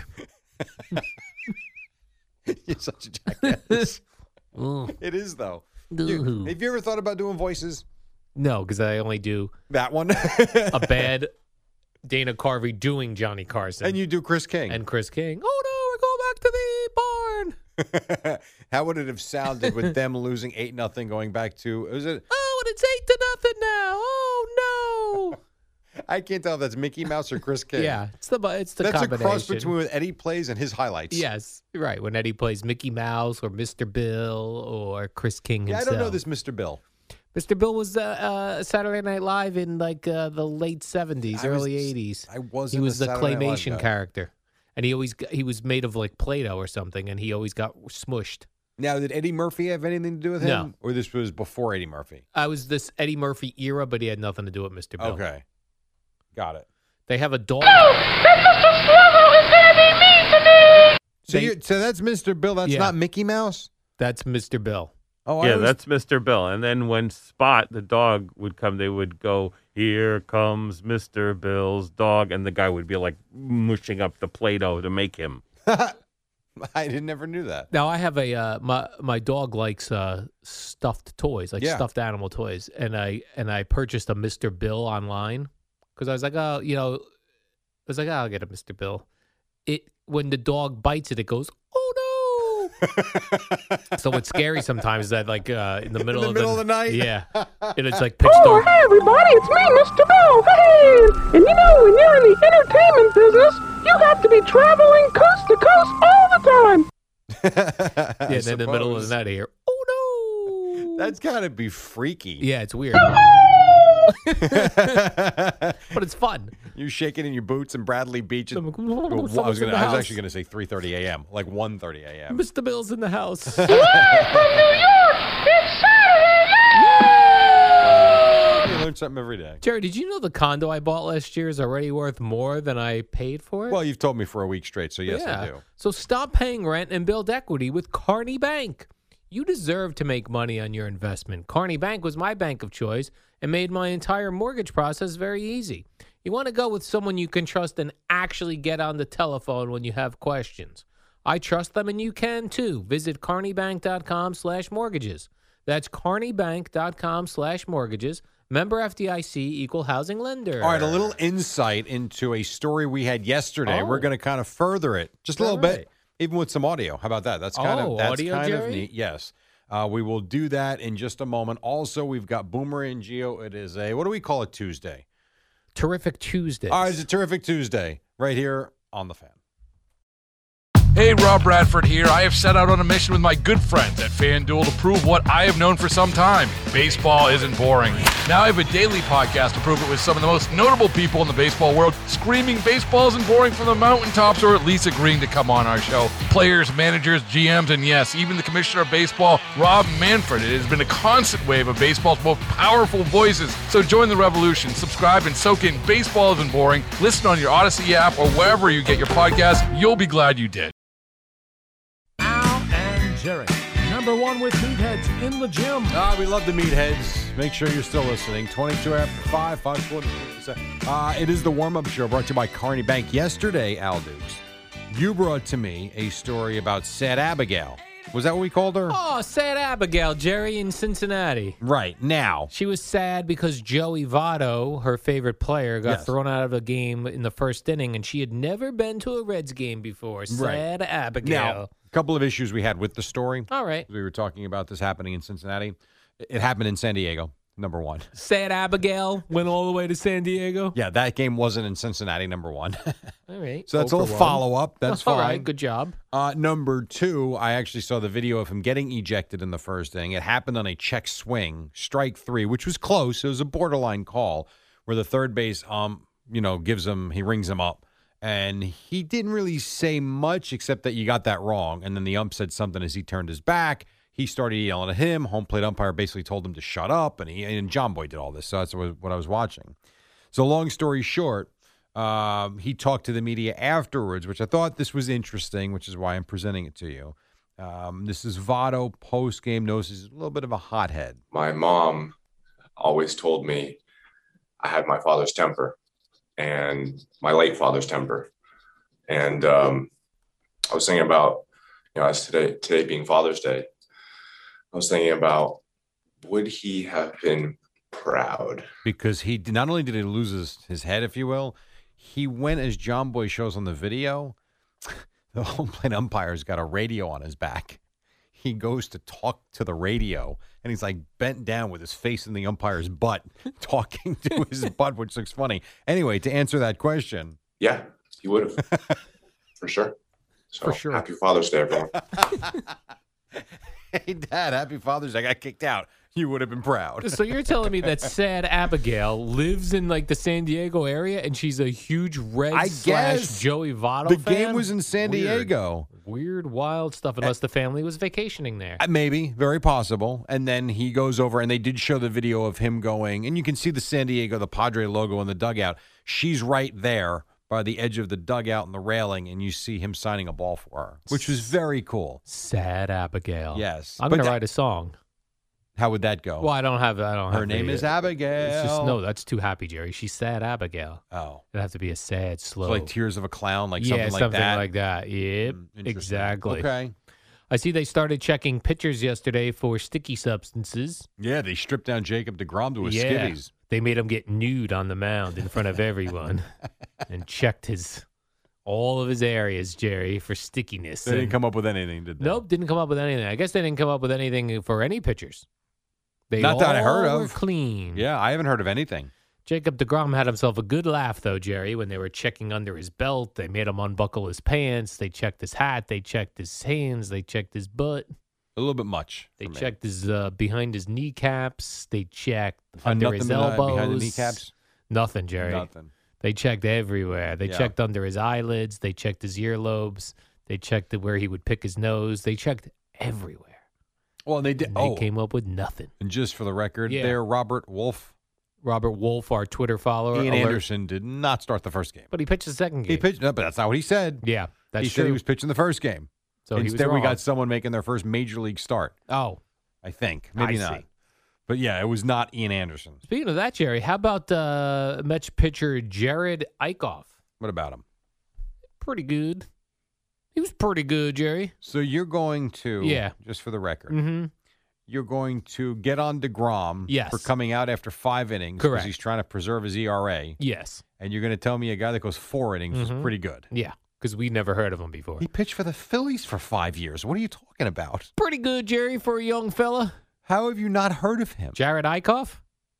You're such a jackass. Ugh. It is, though. You, have you ever thought about doing voices? No, because I only do That one? a bad Dana Carvey doing Johnny Carson. And you do Chris King. And Chris King. Oh, no, we're going back to the barn. How would it have sounded with them losing eight nothing going back to, was it? Oh, and it's eight to nothing now. Oh, no. I can't tell if that's Mickey Mouse or Chris King. Yeah, it's the it's the That's a combination. cross between what Eddie plays and his highlights. Yes, right. When Eddie plays Mickey Mouse or Mister Bill or Chris King Yeah, I himself. don't know this Mister Bill. Mister Bill was uh, uh, Saturday Night Live in like uh, the late seventies, I was- early eighties. I wasn't He was a the Saturday Night Live claymation guy. character, and he always got, he was made of like Play-Doh or something, and he always got smushed. Now, did Eddie Murphy have anything to do with him? No. Or this was before Eddie Murphy? I was this Eddie Murphy era, but he had nothing to do with Mister Bill. Okay. Got it. They have a dog. So, They- you so that's Mister Bill. That's Yeah. not Mickey Mouse? That's Mister Bill. Oh, I Yeah, always- that's Mister Bill. And then when Spot, the dog, would come, they would go, "Here comes Mister Bill's dog," and the guy would be like mushing up the Play-Doh to make him. I didn't never knew that. Now I have a uh, my my dog likes uh, stuffed toys, like Yeah. stuffed animal toys, and I and I purchased a Mister Bill online because I was like, oh, you know, I was like, oh, I'll get a Mister Bill. It when the dog bites it, it goes, oh no. So what's scary sometimes is that like uh, in the middle, the of, middle the, of the night? yeah, and it's like pitch Oh, dark. hey, everybody, it's me, Mister Bill. Hey! And you know, when you're in the entertainment business, you have to be traveling coast to coast all the time. Yeah, and then in the middle of the night, I hear, oh no. That's got to be freaky. Yeah, it's weird, but it's fun. You shaking in your boots and Bradley Beach. I'm At, like, well, I was someone's in gonna, the I was house. actually going to say three thirty a.m., like one thirty a.m. Mister Bill's in the house. From New York, it's Saturday night! You learn something every day. Jerry, did you know the condo I bought last year is already worth more than I paid for it? Well, you've told me for a week straight, so yes, yeah. I do. So stop paying rent and build equity with Carney Bank. You deserve to make money on your investment. Carney Bank was my bank of choice and made my entire mortgage process very easy. You want to go with someone you can trust and actually get on the telephone when you have questions. I trust them and you can too. Visit carneybank.com slash mortgages. That's carneybank.com slash mortgages. Member F D I C, equal housing lender. All right, a little insight into a story we had yesterday. Oh. We're going to kind of further it just a little All bit, right. even with some audio. How about that? That's kind Oh, of that's audio, kind of Jerry? neat. Yes, uh, we will do that in just a moment. Also, we've got Boomer and Geo. It is a what do we call it? Tuesday. Terrific Tuesday. All right, it's a terrific Tuesday right here on the Fan. Hey, Rob Bradford here. I have set out on a mission with my good friends at FanDuel to prove what I have known for some time. Baseball isn't boring. Now I have a daily podcast to prove it with some of the most notable people in the baseball world, screaming baseball isn't boring from the mountaintops, or at least agreeing to come on our show. Players, managers, G Ms, and yes, even the commissioner of baseball, Rob Manfred. It has been a constant wave of baseball's most powerful voices. So join the revolution. Subscribe and soak in Baseball Isn't Boring. Listen on your Odyssey app or wherever you get your podcasts. You'll be glad you did. Jerry, number one with meatheads in the gym. Ah, we love the meatheads. Make sure you're still listening. twenty-two after five, five forty. Uh, it is the warm-up show brought to you by Carney Bank. Yesterday, Al Dukes, you brought to me a story about Sad Abigail. Was that what we called her? Oh, sad Abigail, Jerry, in Cincinnati. Right, now. She was sad because Joey Votto, her favorite player, got Yes. thrown out of the game in the first inning, and she had never been to a Reds game before. Sad Abigail. Now, a couple of issues we had with the story. All right. We were talking about this happening in Cincinnati. It happened in San Diego, number one. Sad Abigail went all the way to San Diego. Yeah, that game wasn't in Cincinnati, number one. All right. So that's a oh for little one. follow-up. That's All fine. right, good job. Uh, number two, I actually saw the video of him getting ejected in the first inning. It happened on a check swing, strike three, which was close. It was a borderline call where the third base, um, you know, gives him, he rings him up. And he didn't really say much except that you got that wrong. And then the ump said something as he turned his back. He started yelling at him. Home plate umpire basically told him to shut up. And he and John Boy did all this. So that's what what I was watching. So long story short, um, he talked to the media afterwards, which I thought this was interesting, which is why I'm presenting it to you. Um, this is Votto post-game knows he's a little bit of a hothead. My mom always told me I had my father's temper and my late father's temper. And um, I was thinking about, you know, as today, today being Father's Day, I was thinking about, would he have been proud? Because he did, not only did he lose his, his head, if you will, he went, as John Boy shows on the video, the home plate umpire's got a radio on his back. He goes to talk to the radio, and he's like bent down with his face in the umpire's butt, talking to his butt, which looks funny. Anyway, to answer that question. Yeah, he would have. For sure. So For sure. Happy Father's Day, everyone. Hey, Dad, happy Father's Day. I got kicked out. You would have been proud. So you're telling me that sad Abigail lives in like the San Diego area, and she's a huge Reds I slash guess Joey Votto the fan? game was in San Weird. Diego. Weird, wild stuff. Unless the family was vacationing there. Uh, Maybe, very possible. And then he goes over, and they did show the video of him going, and you can see the San Diego, the Padre logo in the dugout. She's right there by the edge of the dugout and the railing, and you see him signing a ball for her, which was very cool. Sad Abigail. Yes. I'm But going to that- write a song. How would that go? Well, I don't have. I don't. Her have name the- is Abigail. It's just no. That's too happy, Jerry. She's sad Abigail. Oh, it'd have to be a sad, slow, So like Tears of a Clown, like yeah, something like that. like that. Yep, Mm, interesting. exactly. Okay. I see they started checking pitchers yesterday for sticky substances. Yeah, they stripped down Jacob deGrom to his yeah, skivvies. they made him get nude on the mound in front of everyone, and checked his all of his areas, Jerry, for stickiness. They didn't And- come up with anything, did they? Nope, didn't come up with anything. I guess they didn't come up with anything for any pitchers. They Not that I heard all were of. clean. Yeah, I haven't heard of anything. Jacob deGrom had himself a good laugh, though, Jerry, when they were checking under his belt. They made him unbuckle his pants. They checked his hat. They checked his hands. They checked his butt. A little bit much. They for me. checked his uh, behind his kneecaps. They checked Uh, under nothing his behind- elbows. behind the kneecaps? Nothing, Jerry. Nothing. They checked everywhere. They Yeah. checked under his eyelids. They checked his earlobes. They checked the, where he would pick his nose. They checked everywhere. Well, they did. And they oh, came up with nothing. and just for the record, Yeah. there, Robert Wolf. Robert Wolf, our Twitter follower. Ian alert- Anderson did not start the first game. But he pitched the second game. He pitched, no, but that's not what he said. Yeah, that's he true. said he was pitching the first game. So he was Instead, we wrong. got someone making their first major league start. Oh, I think maybe I not. see. But yeah, it was not Ian Anderson. Speaking of that, Jerry, how about uh, Mets pitcher Jared Eichhoff? What about him? Pretty good. He was pretty good, Jerry. So you're going to, Yeah. just for the record, Mm-hmm. you're going to get on DeGrom Yes. for coming out after five innings Correct. because he's trying to preserve his E R A. Yes. And you're going to tell me a guy that goes four innings Mhm. is pretty good. Yeah, because we never heard of him before. He pitched for the Phillies for five years. What are you talking about? Pretty good, Jerry, for a young fella. How have you not heard of him? Jared Eichhoff?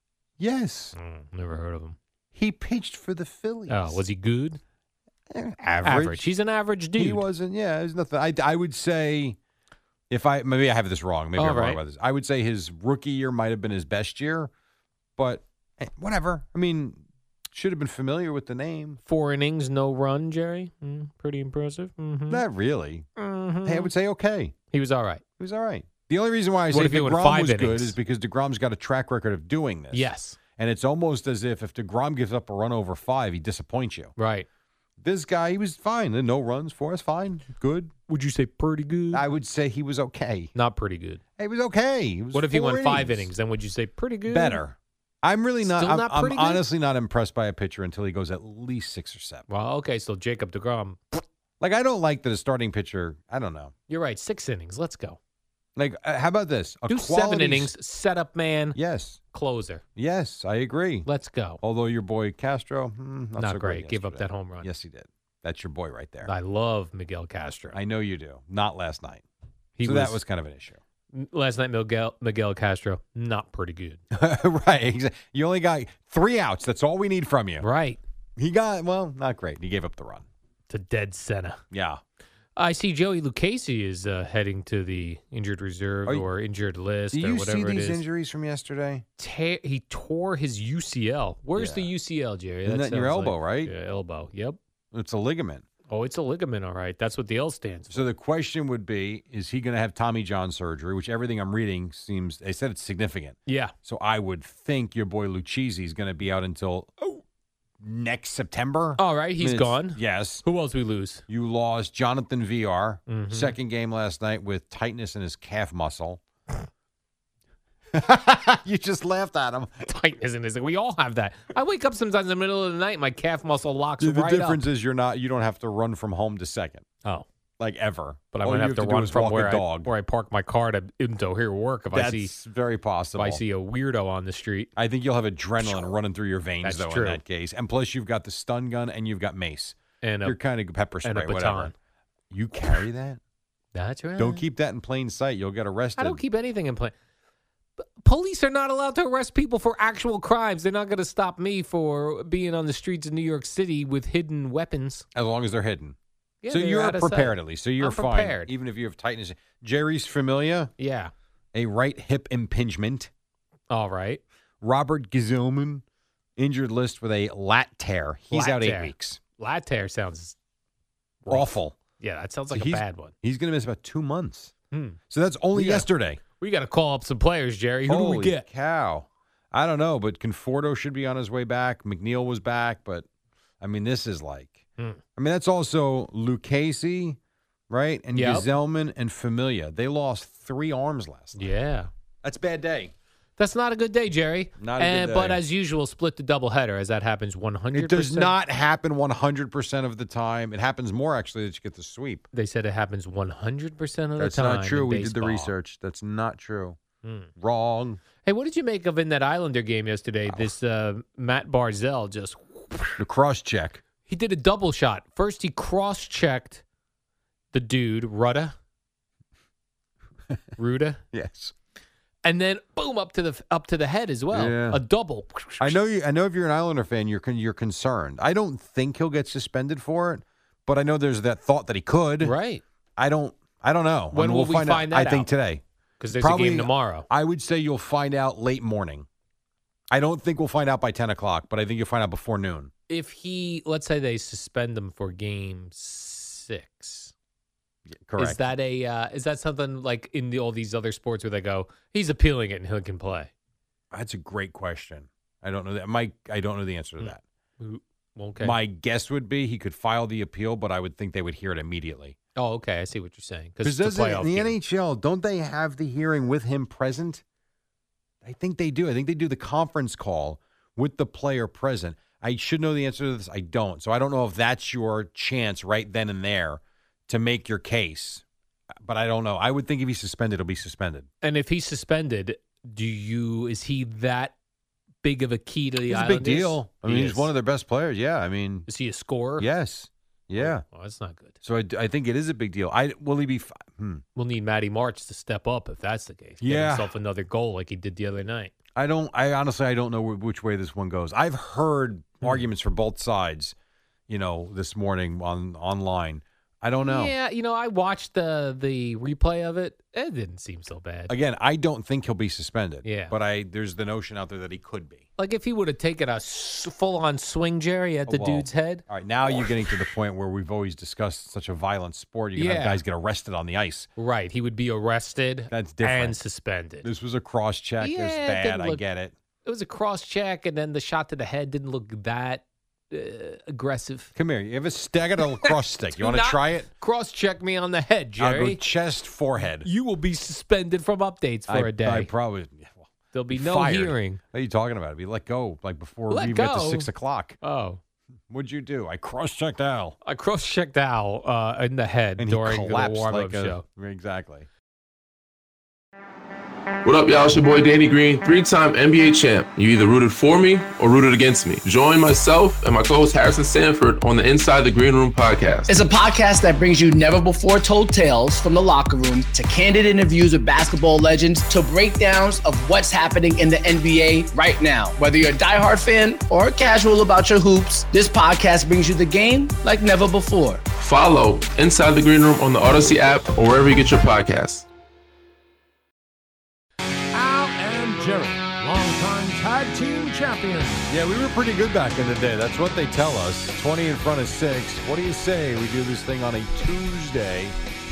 Yes. Mm, never heard of him. He pitched for the Phillies. Oh, was he good? Eh, Average. He's an average dude. He wasn't. Yeah, there's nothing. I, I would say, if I maybe I have this wrong. Maybe All I'm wrong right. about this. I would say his rookie year might have been his best year, but eh, whatever. I mean, should have been familiar with the name. Four innings, no run, Jerry. Mm, pretty impressive. Mm-hmm. Not really. Mhm. Hey, I would say okay. He was all right. He was all right. The only reason why I What say if he went DeGrom five was good innings? is because DeGrom's got a track record of doing this. Yes. And it's almost as if if DeGrom gives up a run over five, he disappoints you. Right. This guy, he was fine. No runs for us, fine, good. Would you say pretty good? I would say he was okay. Not pretty good. He was okay. He was What if he four went five innings. innings? Then would you say pretty good? Better. I'm really not. Still I'm, not I'm pretty good? honestly not impressed by a pitcher until he goes at least six or seven. Well, okay, so Jacob DeGrom. Like I don't like that a starting pitcher. I don't know. You're right. Six innings. Let's go. Like uh, how about this? A Do seven quality- innings. Setup man. Yes. Closer. Yes, I agree. Let's go. Although your boy Castro, hmm, not, Not so great. Give up yesterday. that home run. Yes, he did. That's your boy right there. I love Miguel Castro. I know you do. Not last night. He so was, that was kind of an issue. last night. Miguel Miguel Castro, not pretty good. Right. exa- You only got three outs. That's all we need from you. Right. He got, well, not great. He gave up the run. To dead center. Yeah. I see Joey Lucchese is uh, heading to the injured reserve Are you- or injured list Do or you whatever see these it is. injuries from yesterday? Ta- he tore his U C L. Where's Yeah. the U C L, Jerry? Isn't that in your sounds elbow, like- right? Yeah, elbow. Yep. It's a ligament. Oh, it's a ligament, all right. That's what the L stands for. So the question would be, is he going to have Tommy John surgery, which everything I'm reading seems, they said it's significant. Yeah. So I would think your boy Lucchese is going to be out until oh, next September. All right, he's I mean, it's- gone. Yes. Who else we lose? You lost Jonathan V R, Mhm. second game last night with tightness in his calf muscle. You just laughed at him. Tightness in his. We all have that. I wake up sometimes in the middle of the night, my calf muscle locks The, the right difference up. is you're not, you don't have to run from home to second, Oh, like ever. but I All might you have to do run is from walk where a I, dog. where I park my car to into here work if That's I see very if possible. I see a weirdo on the street. I think you'll have adrenaline running through your veins, That's though, true. in that case. And plus, you've got the stun gun and you've got mace. And a, You're kind of pepper spray, and a baton. whatever. You carry that? That's right. Don't keep that in plain sight. You'll get arrested. I don't keep anything in play. But police are not allowed to arrest people for actual crimes. They're not going to stop me for being on the streets of New York City with hidden weapons. As long as they're hidden. Yeah, so they're you're out of sight. prepared at least. So you're I'm fine. prepared. Even if you have tightness. Jerry's Familia, Yeah. a right hip impingement. All right. Robert Gizelman, injured list with a lat tear. He's Lat out eight tear. weeks. Lat tear sounds rough. Awful. Yeah, that sounds So like a he's- bad one. He's going to miss about two months. Hmm. So that's only We got- yesterday. We got to call up some players, Jerry. Who Holy do we get? cow. I don't know, but Conforto should be on his way back. McNeil was back, but I mean, this is like, Hmm. I mean, that's also Lucchese, right? And Yep. Gizelman and Familia. They lost three arms last night. Yeah. That's a bad day. That's not a good day, Jerry. Not a good and, day. But as usual, split the doubleheader as that happens one hundred percent. It does not happen one hundred percent of the time. It happens more, actually, that you get the sweep. They said it happens one hundred percent of the That's time. not true. in We did the baseball. research. That's not true. Hmm. Wrong. Hey, what did you make of in that Islander game yesterday? This uh, Matt Barzell just The cross check. he did a double shot. First, he cross checked the dude Rudda, Ruda, Yes. and then boom up to the up to the head as well. Yeah. A double. I know you. I know if you're an Islander fan, you're con- you're concerned. I don't think he'll get suspended for it, but I know there's that thought that he could. Right. I don't. I don't know. When I mean, will we'll we find, find out. that I think out? today. Because there's Probably- a game tomorrow. I would say you'll find out late morning. I don't think we'll find out by ten o'clock, but I think you'll find out before noon. If he, let's say they suspend him for game six. Correct. Is that a uh, is that something like in the, all these other sports where they go, he's appealing it and he can play? That's a great question. I don't know that. Mike, I don't know the answer to Hmm. that. Ooh, Okay. My guess would be he could file the appeal, but I would think they would hear it immediately. Oh, okay. I see what you're saying. Because Because it's a doesn't playoff in the game. N H L, don't they have the hearing with him present? I think they do. I think they do the conference call with the player present. I should know the answer to this. I don't. So I don't know if that's your chance right then and there to make your case. but I don't know. I would think if he's suspended, he'll be suspended. And if he's suspended, do you is he that big of a key to the He's a Islanders? big deal. I mean, He he's is. one of their best players. Yeah, I mean, Is he a scorer? yes, yeah. Oh, that's not good. So I, I think it is a big deal. I will he be? Fi- hmm. We'll need Matty March to step up if that's the case. Get Yeah. himself another goal like he did the other night. I don't. I honestly, I don't know wh- which way this one goes. I've heard Hmm. arguments for both sides. You know, this morning on online. I don't know. Yeah, you know, I watched the the replay of it. It didn't seem so bad. Again, I don't think he'll be suspended. Yeah. But I there's the notion out there that he could be. Like if he would have taken a full on swing, Jerry, at the Oh, well, dude's head. All right, now you're getting to the point where we've always discussed such a violent sport. You're gonna have Yeah. guys get arrested on the ice. Right, he would be arrested. That's different. And suspended. This was a cross check. Yeah, It was it bad. didn't I look- get it. It was a cross check, and then the shot to the head didn't look that uh, aggressive. Come here. You have a stagger a cross stick. You Do want to not try it? Cross check me on the head, I'll go Jerry. chest, forehead. You will be suspended from updates for I, a day. I probably. Well, There'll be no fired. hearing. What are you talking about? Be let go like before Let we even get to go? six o'clock. Oh, What'd you do? I cross checked Al. I cross checked Al uh, in the head And he during the collapsed warm up like a, show. Exactly. What up, y'all? It's your boy Danny Green, three-time N B A champ. You either rooted for me or rooted against me. Join myself and my co-host Harrison Sanford on the Inside the Green Room podcast. It's a podcast that brings you never-before-told tales from the locker room to candid interviews with basketball legends to breakdowns of what's happening in the N B A right now. Whether you're a diehard fan or casual about your hoops, this podcast brings you the game like never before. Follow Inside the Green Room on the Odyssey app or wherever you get your podcasts. Al and Jerry, longtime tag team champions. Yeah, we were pretty good back in the day. That's what they tell us. twenty in front of six. What do you say we do this thing on a Tuesday?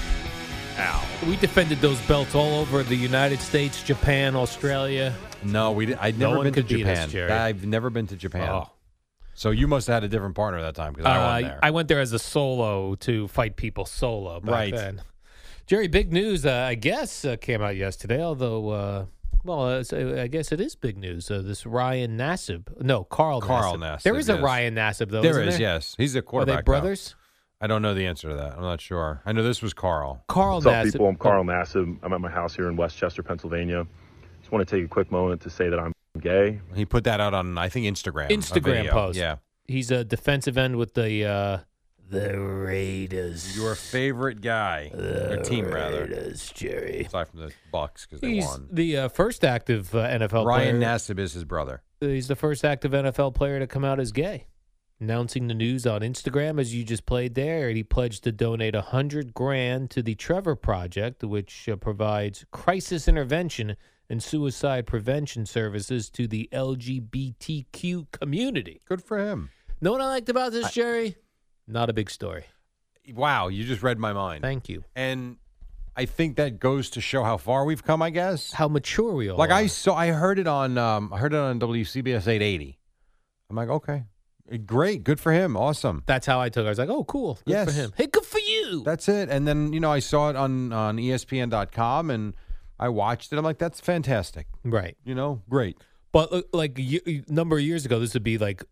Al. We defended those belts all over the United States, Japan, Australia. No, we did, I'd No never one been to could beat us, Japan. Jerry. I've never been to Japan. Oh. So you must have had a different partner that time because I wasn't Uh, there. I went there as a solo to fight people solo back Right. then. Jerry, big news, uh, I guess, uh, came out yesterday, although, uh, well, uh, so I guess it is big news. Uh, this Ryan Nassib. No, Carl Carl Nassib. Nassib, There is a yes. Ryan Nassib, though, There isn't is, there? yes. He's a Are quarterback. they now. brothers? I don't know the answer to that. I'm not sure. I know this was Carl. Carl What's up, Nassib. people? I'm Carl Nassib. I'm at my house here in Westchester, Pennsylvania. Just want to take a quick moment to say that I'm gay. He put that out on, I think, Instagram. a Instagram video. post. Yeah. He's a defensive end with the uh, the Raiders. Your favorite guy. The or team, rather. Raiders, Jerry. Aside from the Bucks because they He's won. the uh, first active uh, N F L Ryan player. Nassib is his brother. He's the first active N F L player to come out as gay. Announcing the news on Instagram, as you just played there, and he pledged to donate a hundred grand to the Trevor Project, which uh, provides crisis intervention and suicide prevention services to the L G B T Q community. Good for him. Know what I liked about this, Jerry? Not a big story. Wow, you just read my mind. Thank you. And I think that goes to show how far we've come, I guess. How mature we all Like are. I saw, I heard it on, um, I heard it on W C B S eight eighty. I'm like, okay, great, good for him, awesome. That's how I took it. I was like, oh, cool, good Yes. for him. Hey, good for you. That's it. And then you know, I saw it on on E S P N dot com, and I watched it. I'm like, that's fantastic. Right. You know, great. But uh, like a ye- number of years ago, this would be like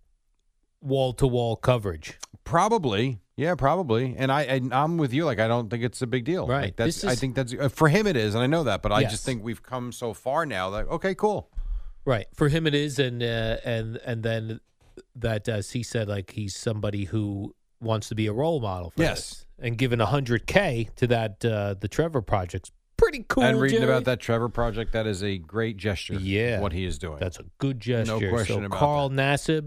wall to wall coverage. Probably, yeah, probably. And I, and I'm with you. Like, I don't think it's a big deal. Right. Like, that's. This I is- think that's uh, for him. It is, and I know that. But I Yes. just think we've come so far now. That okay, cool. Right. For him, it is, and uh, and and then that as he said, like he's somebody who wants to be a role model. For Yes. this. And giving a hundred k to that uh, the Trevor Project's pretty cool. and reading Jerry. about that Trevor Project, that is a great gesture. Yeah. what he is doing. That's a good gesture. No question so about Carl Nassib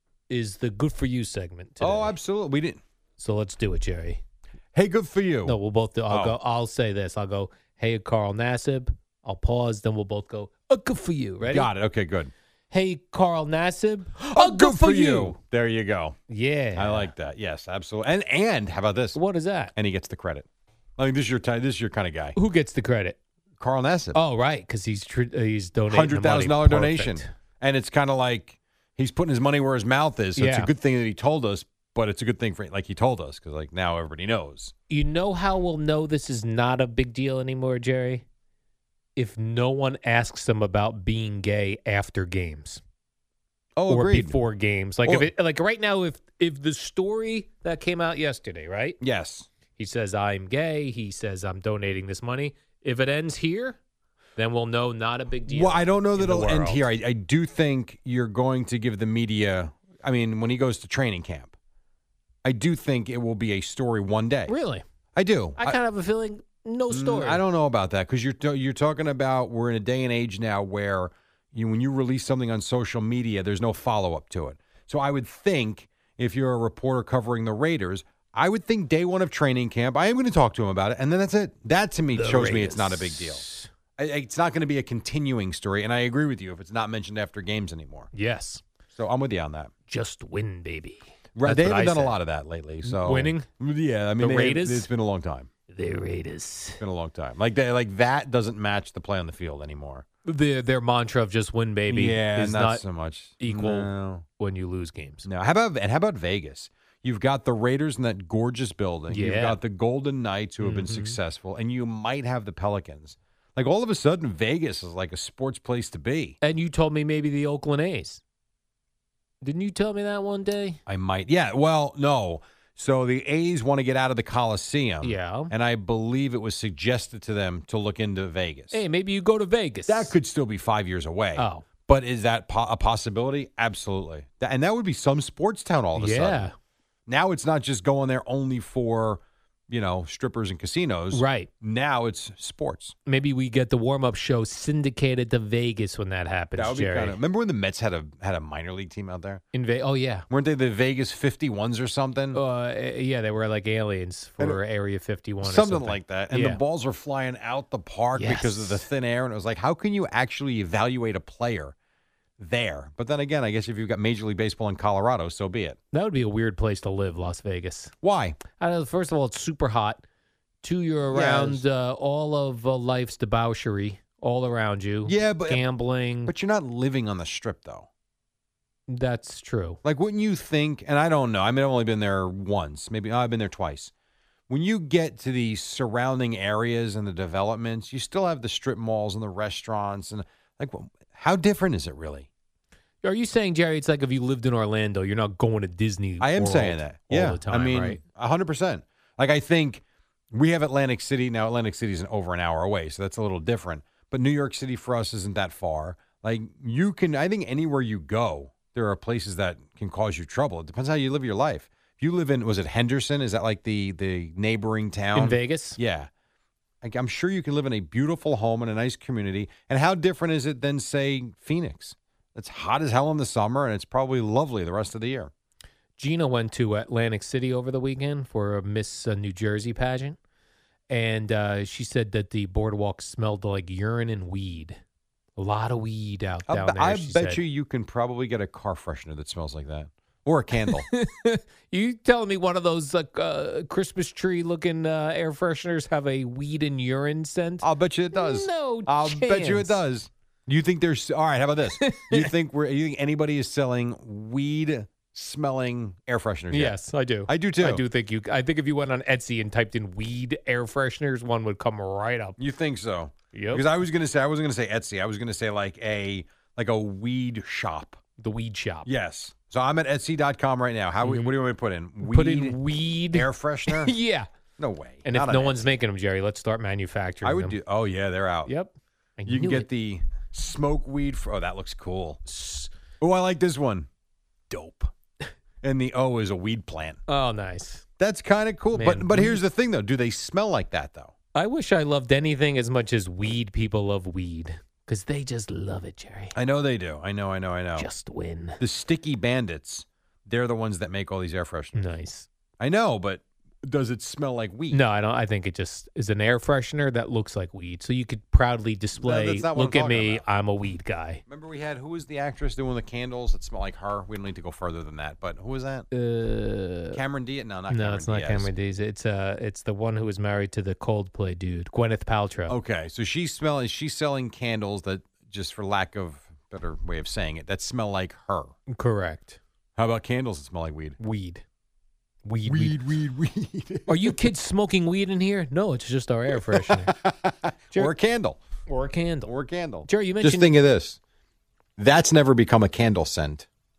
is the good for you segment today. Oh, absolutely. We didn't. So let's do it, Jerry. Hey, good for you. No, we'll both do. I'll Oh. go. I'll say this. I'll go. Hey, Carl Nassib. I'll pause. Then we'll both go. Oh, good for you. Ready? Got it. Okay, good. Hey, Carl Nassib. Oh, good for you. There you go. Yeah, I like that. Yes, absolutely. And and how about this? What is that? And he gets the credit. I think this is your ty- this is your kind of guy. Who gets the credit? Carl Nassib. Oh, right, because he's tr- uh, he's donating Hundred thousand dollar the money. donation, Perfect. and it's kind of like he's putting his money where his mouth is. So it's Yeah. a good thing that he told us, but it's a good thing for like he told us because like now everybody knows. You know how we'll know this is not a big deal anymore, Jerry? If no one asks him about being gay after games. Oh, or agreed. before games. Like Or- if it, like right now, if if the story that came out yesterday, right? Yes. He says, I'm gay. He says, I'm donating this money. If it ends here, then we'll know not a big deal. Well, I don't know that in the it'll end world. here. I, I do think you're going to give the media, I mean, when he goes to training camp, I do think it will be a story one day. Really? I do. I kind of have a feeling no story. Mm, I don't know about that because you're t- you're talking about we're in a day and age now where you when you release something on social media, there's no follow up to it. So I would think if you're a reporter covering the Raiders, I would think day one of training camp, I am going to talk to him about it, and then that's it. That to me The shows me it's Raiders. not a big deal. I, it's not going to be a continuing story, and I agree with you if it's not mentioned after games anymore. Yes. So I'm with you on that. Just win, baby. Right, That's they what haven't I done said. a lot of that lately. So Winning? Yeah, I mean, The they- Raiders? it's been a long time. The Raiders. It's been a long time. Like they, like that doesn't match the play on the field anymore. The, their mantra of just win, baby, Yeah, is not not so much. equal No. when you lose games. No, how about and how about Vegas? You've got the Raiders in that gorgeous building. You've Yeah. got the Golden Knights who have been Mhm. successful, and you might have the Pelicans. Like all of a sudden, Vegas is like a sports place to be. And you told me maybe the Oakland A's. Didn't you tell me that one day? I might, yeah. Well, no. So the A's want to get out of the Coliseum. Yeah. And I believe it was suggested to them to look into Vegas. Hey, maybe you go to Vegas. That could still be five years away. Oh. But is that po- a possibility? Absolutely. That, and that would be some sports town all of a Yeah. sudden. Now it's not just going there only for, you know, strippers and casinos. Right. Now it's sports. Maybe we get the warm-up show syndicated to Vegas when that happens, That would be Jerry. kind of. Remember when the Mets had a had a minor league team out there? In Ve- oh, yeah. Weren't they the Vegas fifty-ones or something? Uh, yeah, they were like aliens for Area fifty-one or something, something. like that. And Yeah. the balls were flying out the park because of the Yes. thin air. And it was like, how can you actually evaluate a player there? But then again, I guess if you've got Major League Baseball in Colorado, so be it. That would be a weird place to live, Las Vegas. Why? I know, first of all, it's super hot. Two, you're Yeah, around uh, all of uh, life's debauchery all around you. Yeah, but gambling. But you're not living on the strip, though. That's true. Like, wouldn't you think? And I don't know. I mean, I've only been there once. Maybe oh, I've been there twice. When you get to the surrounding areas and the developments, you still have the strip malls and the restaurants and like, how different is it really? Are you saying, Jerry, it's like if you lived in Orlando, you're not going to Disney I am World saying that. all Yeah, the time, I mean, right? a hundred percent. Like, I think we have Atlantic City now. Atlantic City is over an hour away, so that's a little different. But New York City for us isn't that far. Like, you can, I think anywhere you go, there are places that can cause you trouble. It depends how you live your life. If you live in, was it Henderson? Is that like the the neighboring town In Vegas? Yeah. Like, I'm sure you can live in a beautiful home in a nice community. And how different is it than, say, Phoenix? It's hot as hell in the summer, and it's probably lovely the rest of the year. Gina went to Atlantic City over the weekend for a Miss uh, New Jersey pageant, and uh, she said that the boardwalk smelled like urine and weed. A lot of weed out I, down bet- there. I she bet said. you you can probably get a car freshener that smells like that. Or a candle. You telling me one of those like uh, Christmas tree looking uh, air fresheners have a weed and urine scent? I'll bet you it does. No I'll bet you it chance. does. You think there's all right? How about this? You think we're? You think anybody is selling weed smelling air fresheners? yet? Yes, I do. I do too. I do think you. I think if you went on Etsy and typed in weed air fresheners, one would come right up. You think so? Yep. Because I was gonna say I wasn't gonna say Etsy. I was gonna say like a like a weed shop. The weed shop. Yes. So I'm at Etsy dot com right now. How? we What do you want me to put in? Weed, Put in weed air freshener. yeah. No way. And Not if no on one's Etsy. making them, Jerry, let's start manufacturing I would them. do. Oh yeah, they're out. Yep. I You can knew get it. the smoke weed. For, oh, that looks cool. Oh, I like this one. Dope. And the O is a weed plant. Oh, nice. That's kind of cool. Man, but but weed- here's the thing though. Do they smell like that though? I wish I loved anything as much as weed people love weed because they just love it, Jerry. I know they do. I know. I know. I know. Just win. The Sticky Bandits. They're the ones that make all these air fresheners. Nice. I know, but does it smell like weed? No, I don't. I think it just is an air freshener that looks like weed. So you could proudly display, that's not what look I'm at me, talking I'm a weed guy. Remember we had who was the actress doing the candles that smell like her? We don't need to go further than that. But who was that? Uh, Cameron Diaz? No, not no, Cameron it's not Diaz. Cameron Diaz. It's uh, it's the one who was married to the Coldplay dude, Gwyneth Paltrow. Okay, so she's smelling. She's selling candles that, just for lack of better way of saying it, that smell like her. Correct. How about candles that smell like weed? Weed. Weed, Weed, weed, weed. Are you kids smoking weed in here? No, it's just our air freshener. Or a candle. Or a candle. Or a candle. Jerry, you mentioned Just think of this. That's never become a candle scent.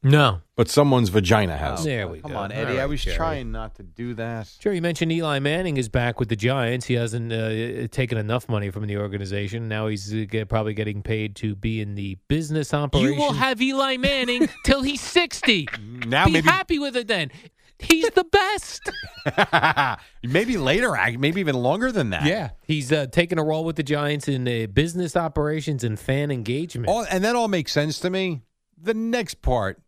No. But someone's vagina has. There we Come go. on, Eddie. All I right, was Jerry. trying not to do that. Sure, you mentioned Eli Manning is back with the Giants. He hasn't uh, taken enough money from the organization. Now he's uh, get, probably getting paid to be in the business operation. You will have Eli Manning till he's sixty. Now be maybe- happy with it then. He's the best. Maybe later, ac- maybe even longer than that. Yeah, he's uh, taking a role with the Giants in uh, business operations and fan engagement. All, and that all makes sense to me. The next part,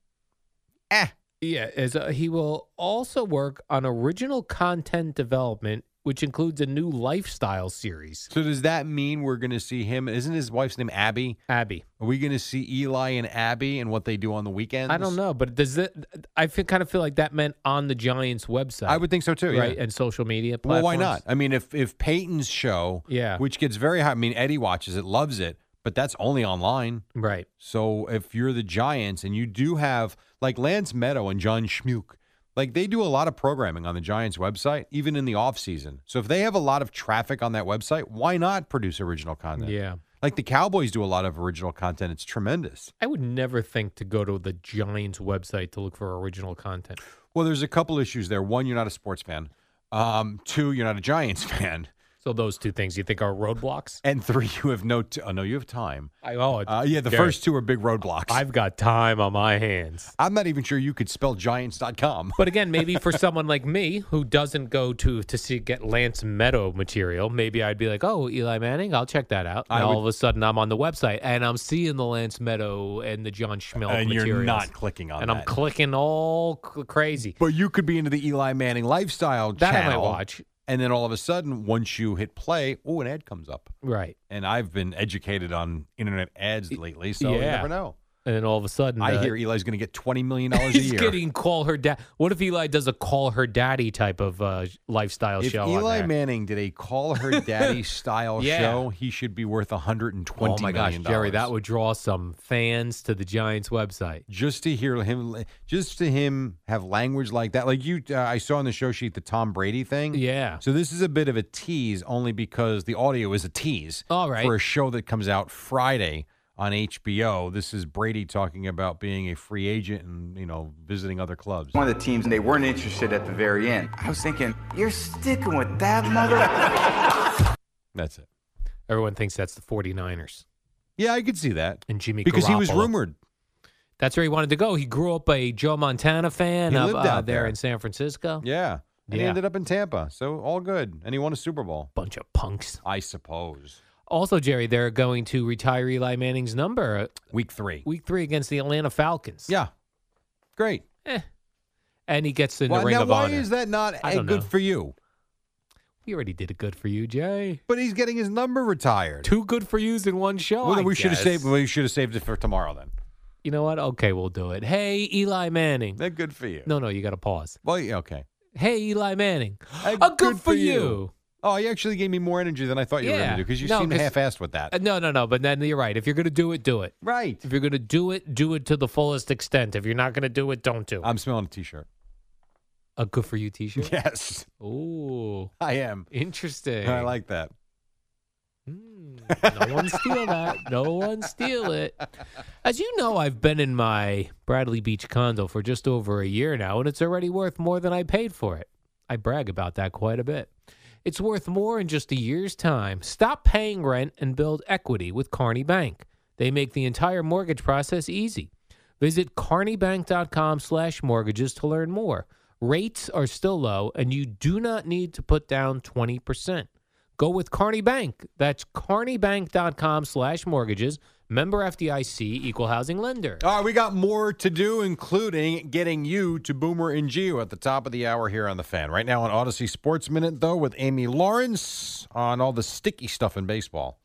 eh. Yeah, as uh, he will also work on original content development, which includes a new lifestyle series. So does that mean we're going to see him? Isn't his wife's name Abby? Abby. Are we going to see Eli and Abby and what they do on the weekends? I don't know, but does it? I feel, kind of feel like that meant on the Giants' website. I would think so too. right? Yeah. And social media Well, platforms. why not? I mean, if if Peyton's show, Yeah. which gets very high. I mean, Eddie watches it, loves it, but that's only online. Right. So if you're the Giants and you do have like Lance Meadow and John Schmuke, like they do a lot of programming on the Giants website, even in the off season. So if they have a lot of traffic on that website, why not produce original content? Yeah. Like the Cowboys do a lot of original content. It's tremendous. I would never think to go to the Giants' website to look for original content. Well, there's a couple issues there. One, you're not a sports fan. Um, two, you're not a Giants fan. So those two things you think are roadblocks? And three, you have no. T- oh no, you have time. I, oh, Uh, yeah, the Gary, first two are big roadblocks. I've got time on my hands. I'm not even sure you could spell giants dot com. But again, maybe for someone like me who doesn't go to to see get Lance Meadow material, maybe I'd be like, "Oh, Eli Manning, I'll check that out." And I all would- of a sudden, I'm on the website and I'm seeing the Lance Meadow and the John Schmelk And you're materials. not clicking on and that. I'm clicking all c- crazy. But you could be into the Eli Manning lifestyle That I might channel. watch. And then all of a sudden, once you hit play, oh, an ad comes up. Right. And I've been educated on internet ads lately, so you Yeah. never know. And then all of a sudden, I uh, hear Eli's going to get twenty million dollars a he's year. getting call her dad. What if Eli does a call her daddy type of uh, lifestyle If show? on Eli there? Manning did a call her daddy style Yeah. show, he should be worth one hundred twenty oh my gosh, million Jerry, dollars. that would draw some fans to the Giants website. Just to hear him, just to him have language like that. Like you, uh, I saw on the show sheet the Tom Brady thing. Yeah. So this is a bit of a tease, only because the audio is a tease. All right. For a show that comes out Friday on H B O. This is Brady talking about being a free agent and, you know, visiting other clubs. One of the teams, they weren't interested at the very end. I was thinking, you're sticking with that mother? That's it. Everyone thinks that's the 49ers. Yeah, I could see that. And Jimmy Because he was Garoppolo. rumored. That's where he wanted to go. He grew up a Joe Montana fan He of, lived uh, out there there. in San Francisco. Yeah. And he Yeah. ended up in Tampa. So all good. And he won a Super Bowl. Bunch of punks. I suppose. Also, Jerry, they're going to retire Eli Manning's number. uh, Week three. Week three against the Atlanta Falcons. Yeah. Great. Eh. And he gets in Well, the Ring now, of why Honor. is that not I a don't good know. for you? We already did it good for you, Jay. But he's getting his number retired. Two good for yous in one show. Well, then I we should have guess. saved. We should have saved it for tomorrow. Then. You know what? Okay, we'll do it. Hey, Eli Manning. They're good for you. No, no, you got to pause. Well, yeah, okay. Hey, Eli Manning. Uh, A good, for you. Oh, you actually gave me more energy than I thought you were Yeah. going to do because you No, seemed 'cause- half-assed with that. Uh, no, no, no. But then you're right. If you're going to do it, do it. Right. If you're going to do it, do it to the fullest extent. If you're not going to do it, don't do it. I'm smelling a T-shirt. A good for you T-shirt. Yes, Ooh, I am. interesting. I like that. No one steal that. No one steal it. As you know, I've been in my Bradley Beach condo for just over a year now, and it's already worth more than I paid for it. I brag about that quite a bit. It's worth more in just a year's time. Stop paying rent and build equity with Carney Bank. They make the entire mortgage process easy. Visit carneybank.com slash mortgages to learn more. Rates are still low, and you do not need to put down twenty percent. Go with Carney Bank. That's carneybank.com slash mortgages. Member F D I C, equal housing lender. All right, we got more to do, including getting you to Boomer and Gio at the top of the hour here on The Fan. Right now on Odyssey Sports Minute, though, with Amy Lawrence on all the sticky stuff in baseball.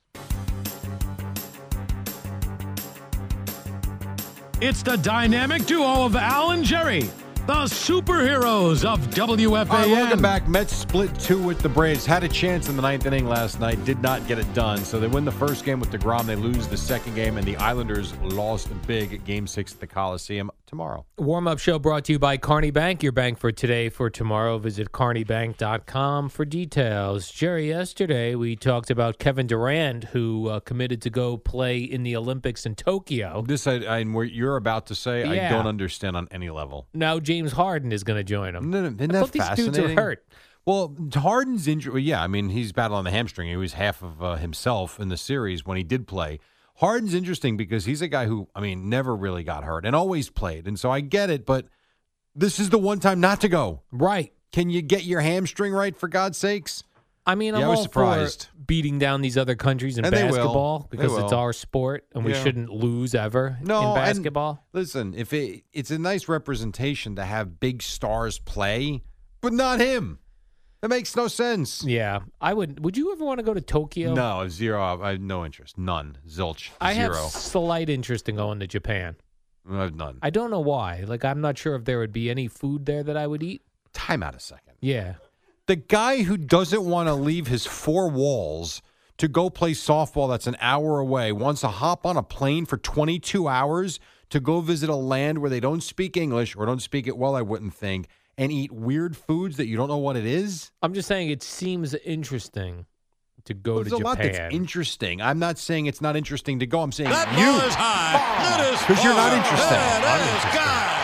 It's the dynamic duo of Al and Jerry, the superheroes of W F A N. All right, welcome back. Mets split two with the Braves. Had a chance in the ninth inning last night. Did not get it done. So they win the first game with DeGrom. They lose the second game, and the Islanders lost big at Game six at the Coliseum. tomorrow. Warm-up show brought to you by Carney Bank, your bank for today, for tomorrow. Visit carney bank dot com for details. Jerry, yesterday we talked about Kevin Durant, who uh, committed to go play in the Olympics in Tokyo. This, I, I, what you're about to say, Yeah. I don't understand on any level. Now James Harden is going to join him. No, no, isn't I that thought these fascinating? dudes are hurt. Well, Harden's injury, well, yeah, I mean, he's battling the hamstring. He was half of uh, himself in the series when he did play. Harden's interesting because he's a guy who, I mean, never really got hurt and always played. And so I get it, but this is the one time not to go. Right. Can you get your hamstring right, for God's sakes? I mean, I'm Yeah, I was all surprised. for beating down these other countries in And they will. basketball They because it's will. our sport and we Yeah. shouldn't lose ever No, in and basketball. listen, if it, it's a nice representation to have big stars play, but not him. That makes no sense. Yeah, I would. Would you ever want to go to Tokyo? No, zero. I have no interest. None. Zilch. I Zero. have slight interest in going to Japan. I have none. I don't know why. Like, I'm not sure if there would be any food there that I would eat. Time out a second. Yeah. The guy who doesn't want to leave his four walls to go play softball that's an hour away wants to hop on a plane for twenty-two hours to go visit a land where they don't speak English or don't speak it well, I wouldn't think, and eat weird foods that you don't know what it is? I'm just saying it seems interesting to go Well, to there's a Japan. lot that's interesting. I'm not saying it's not interesting to go. I'm saying That you. ball is high. That is Because you're not far. interested. That I'm is interested. gone.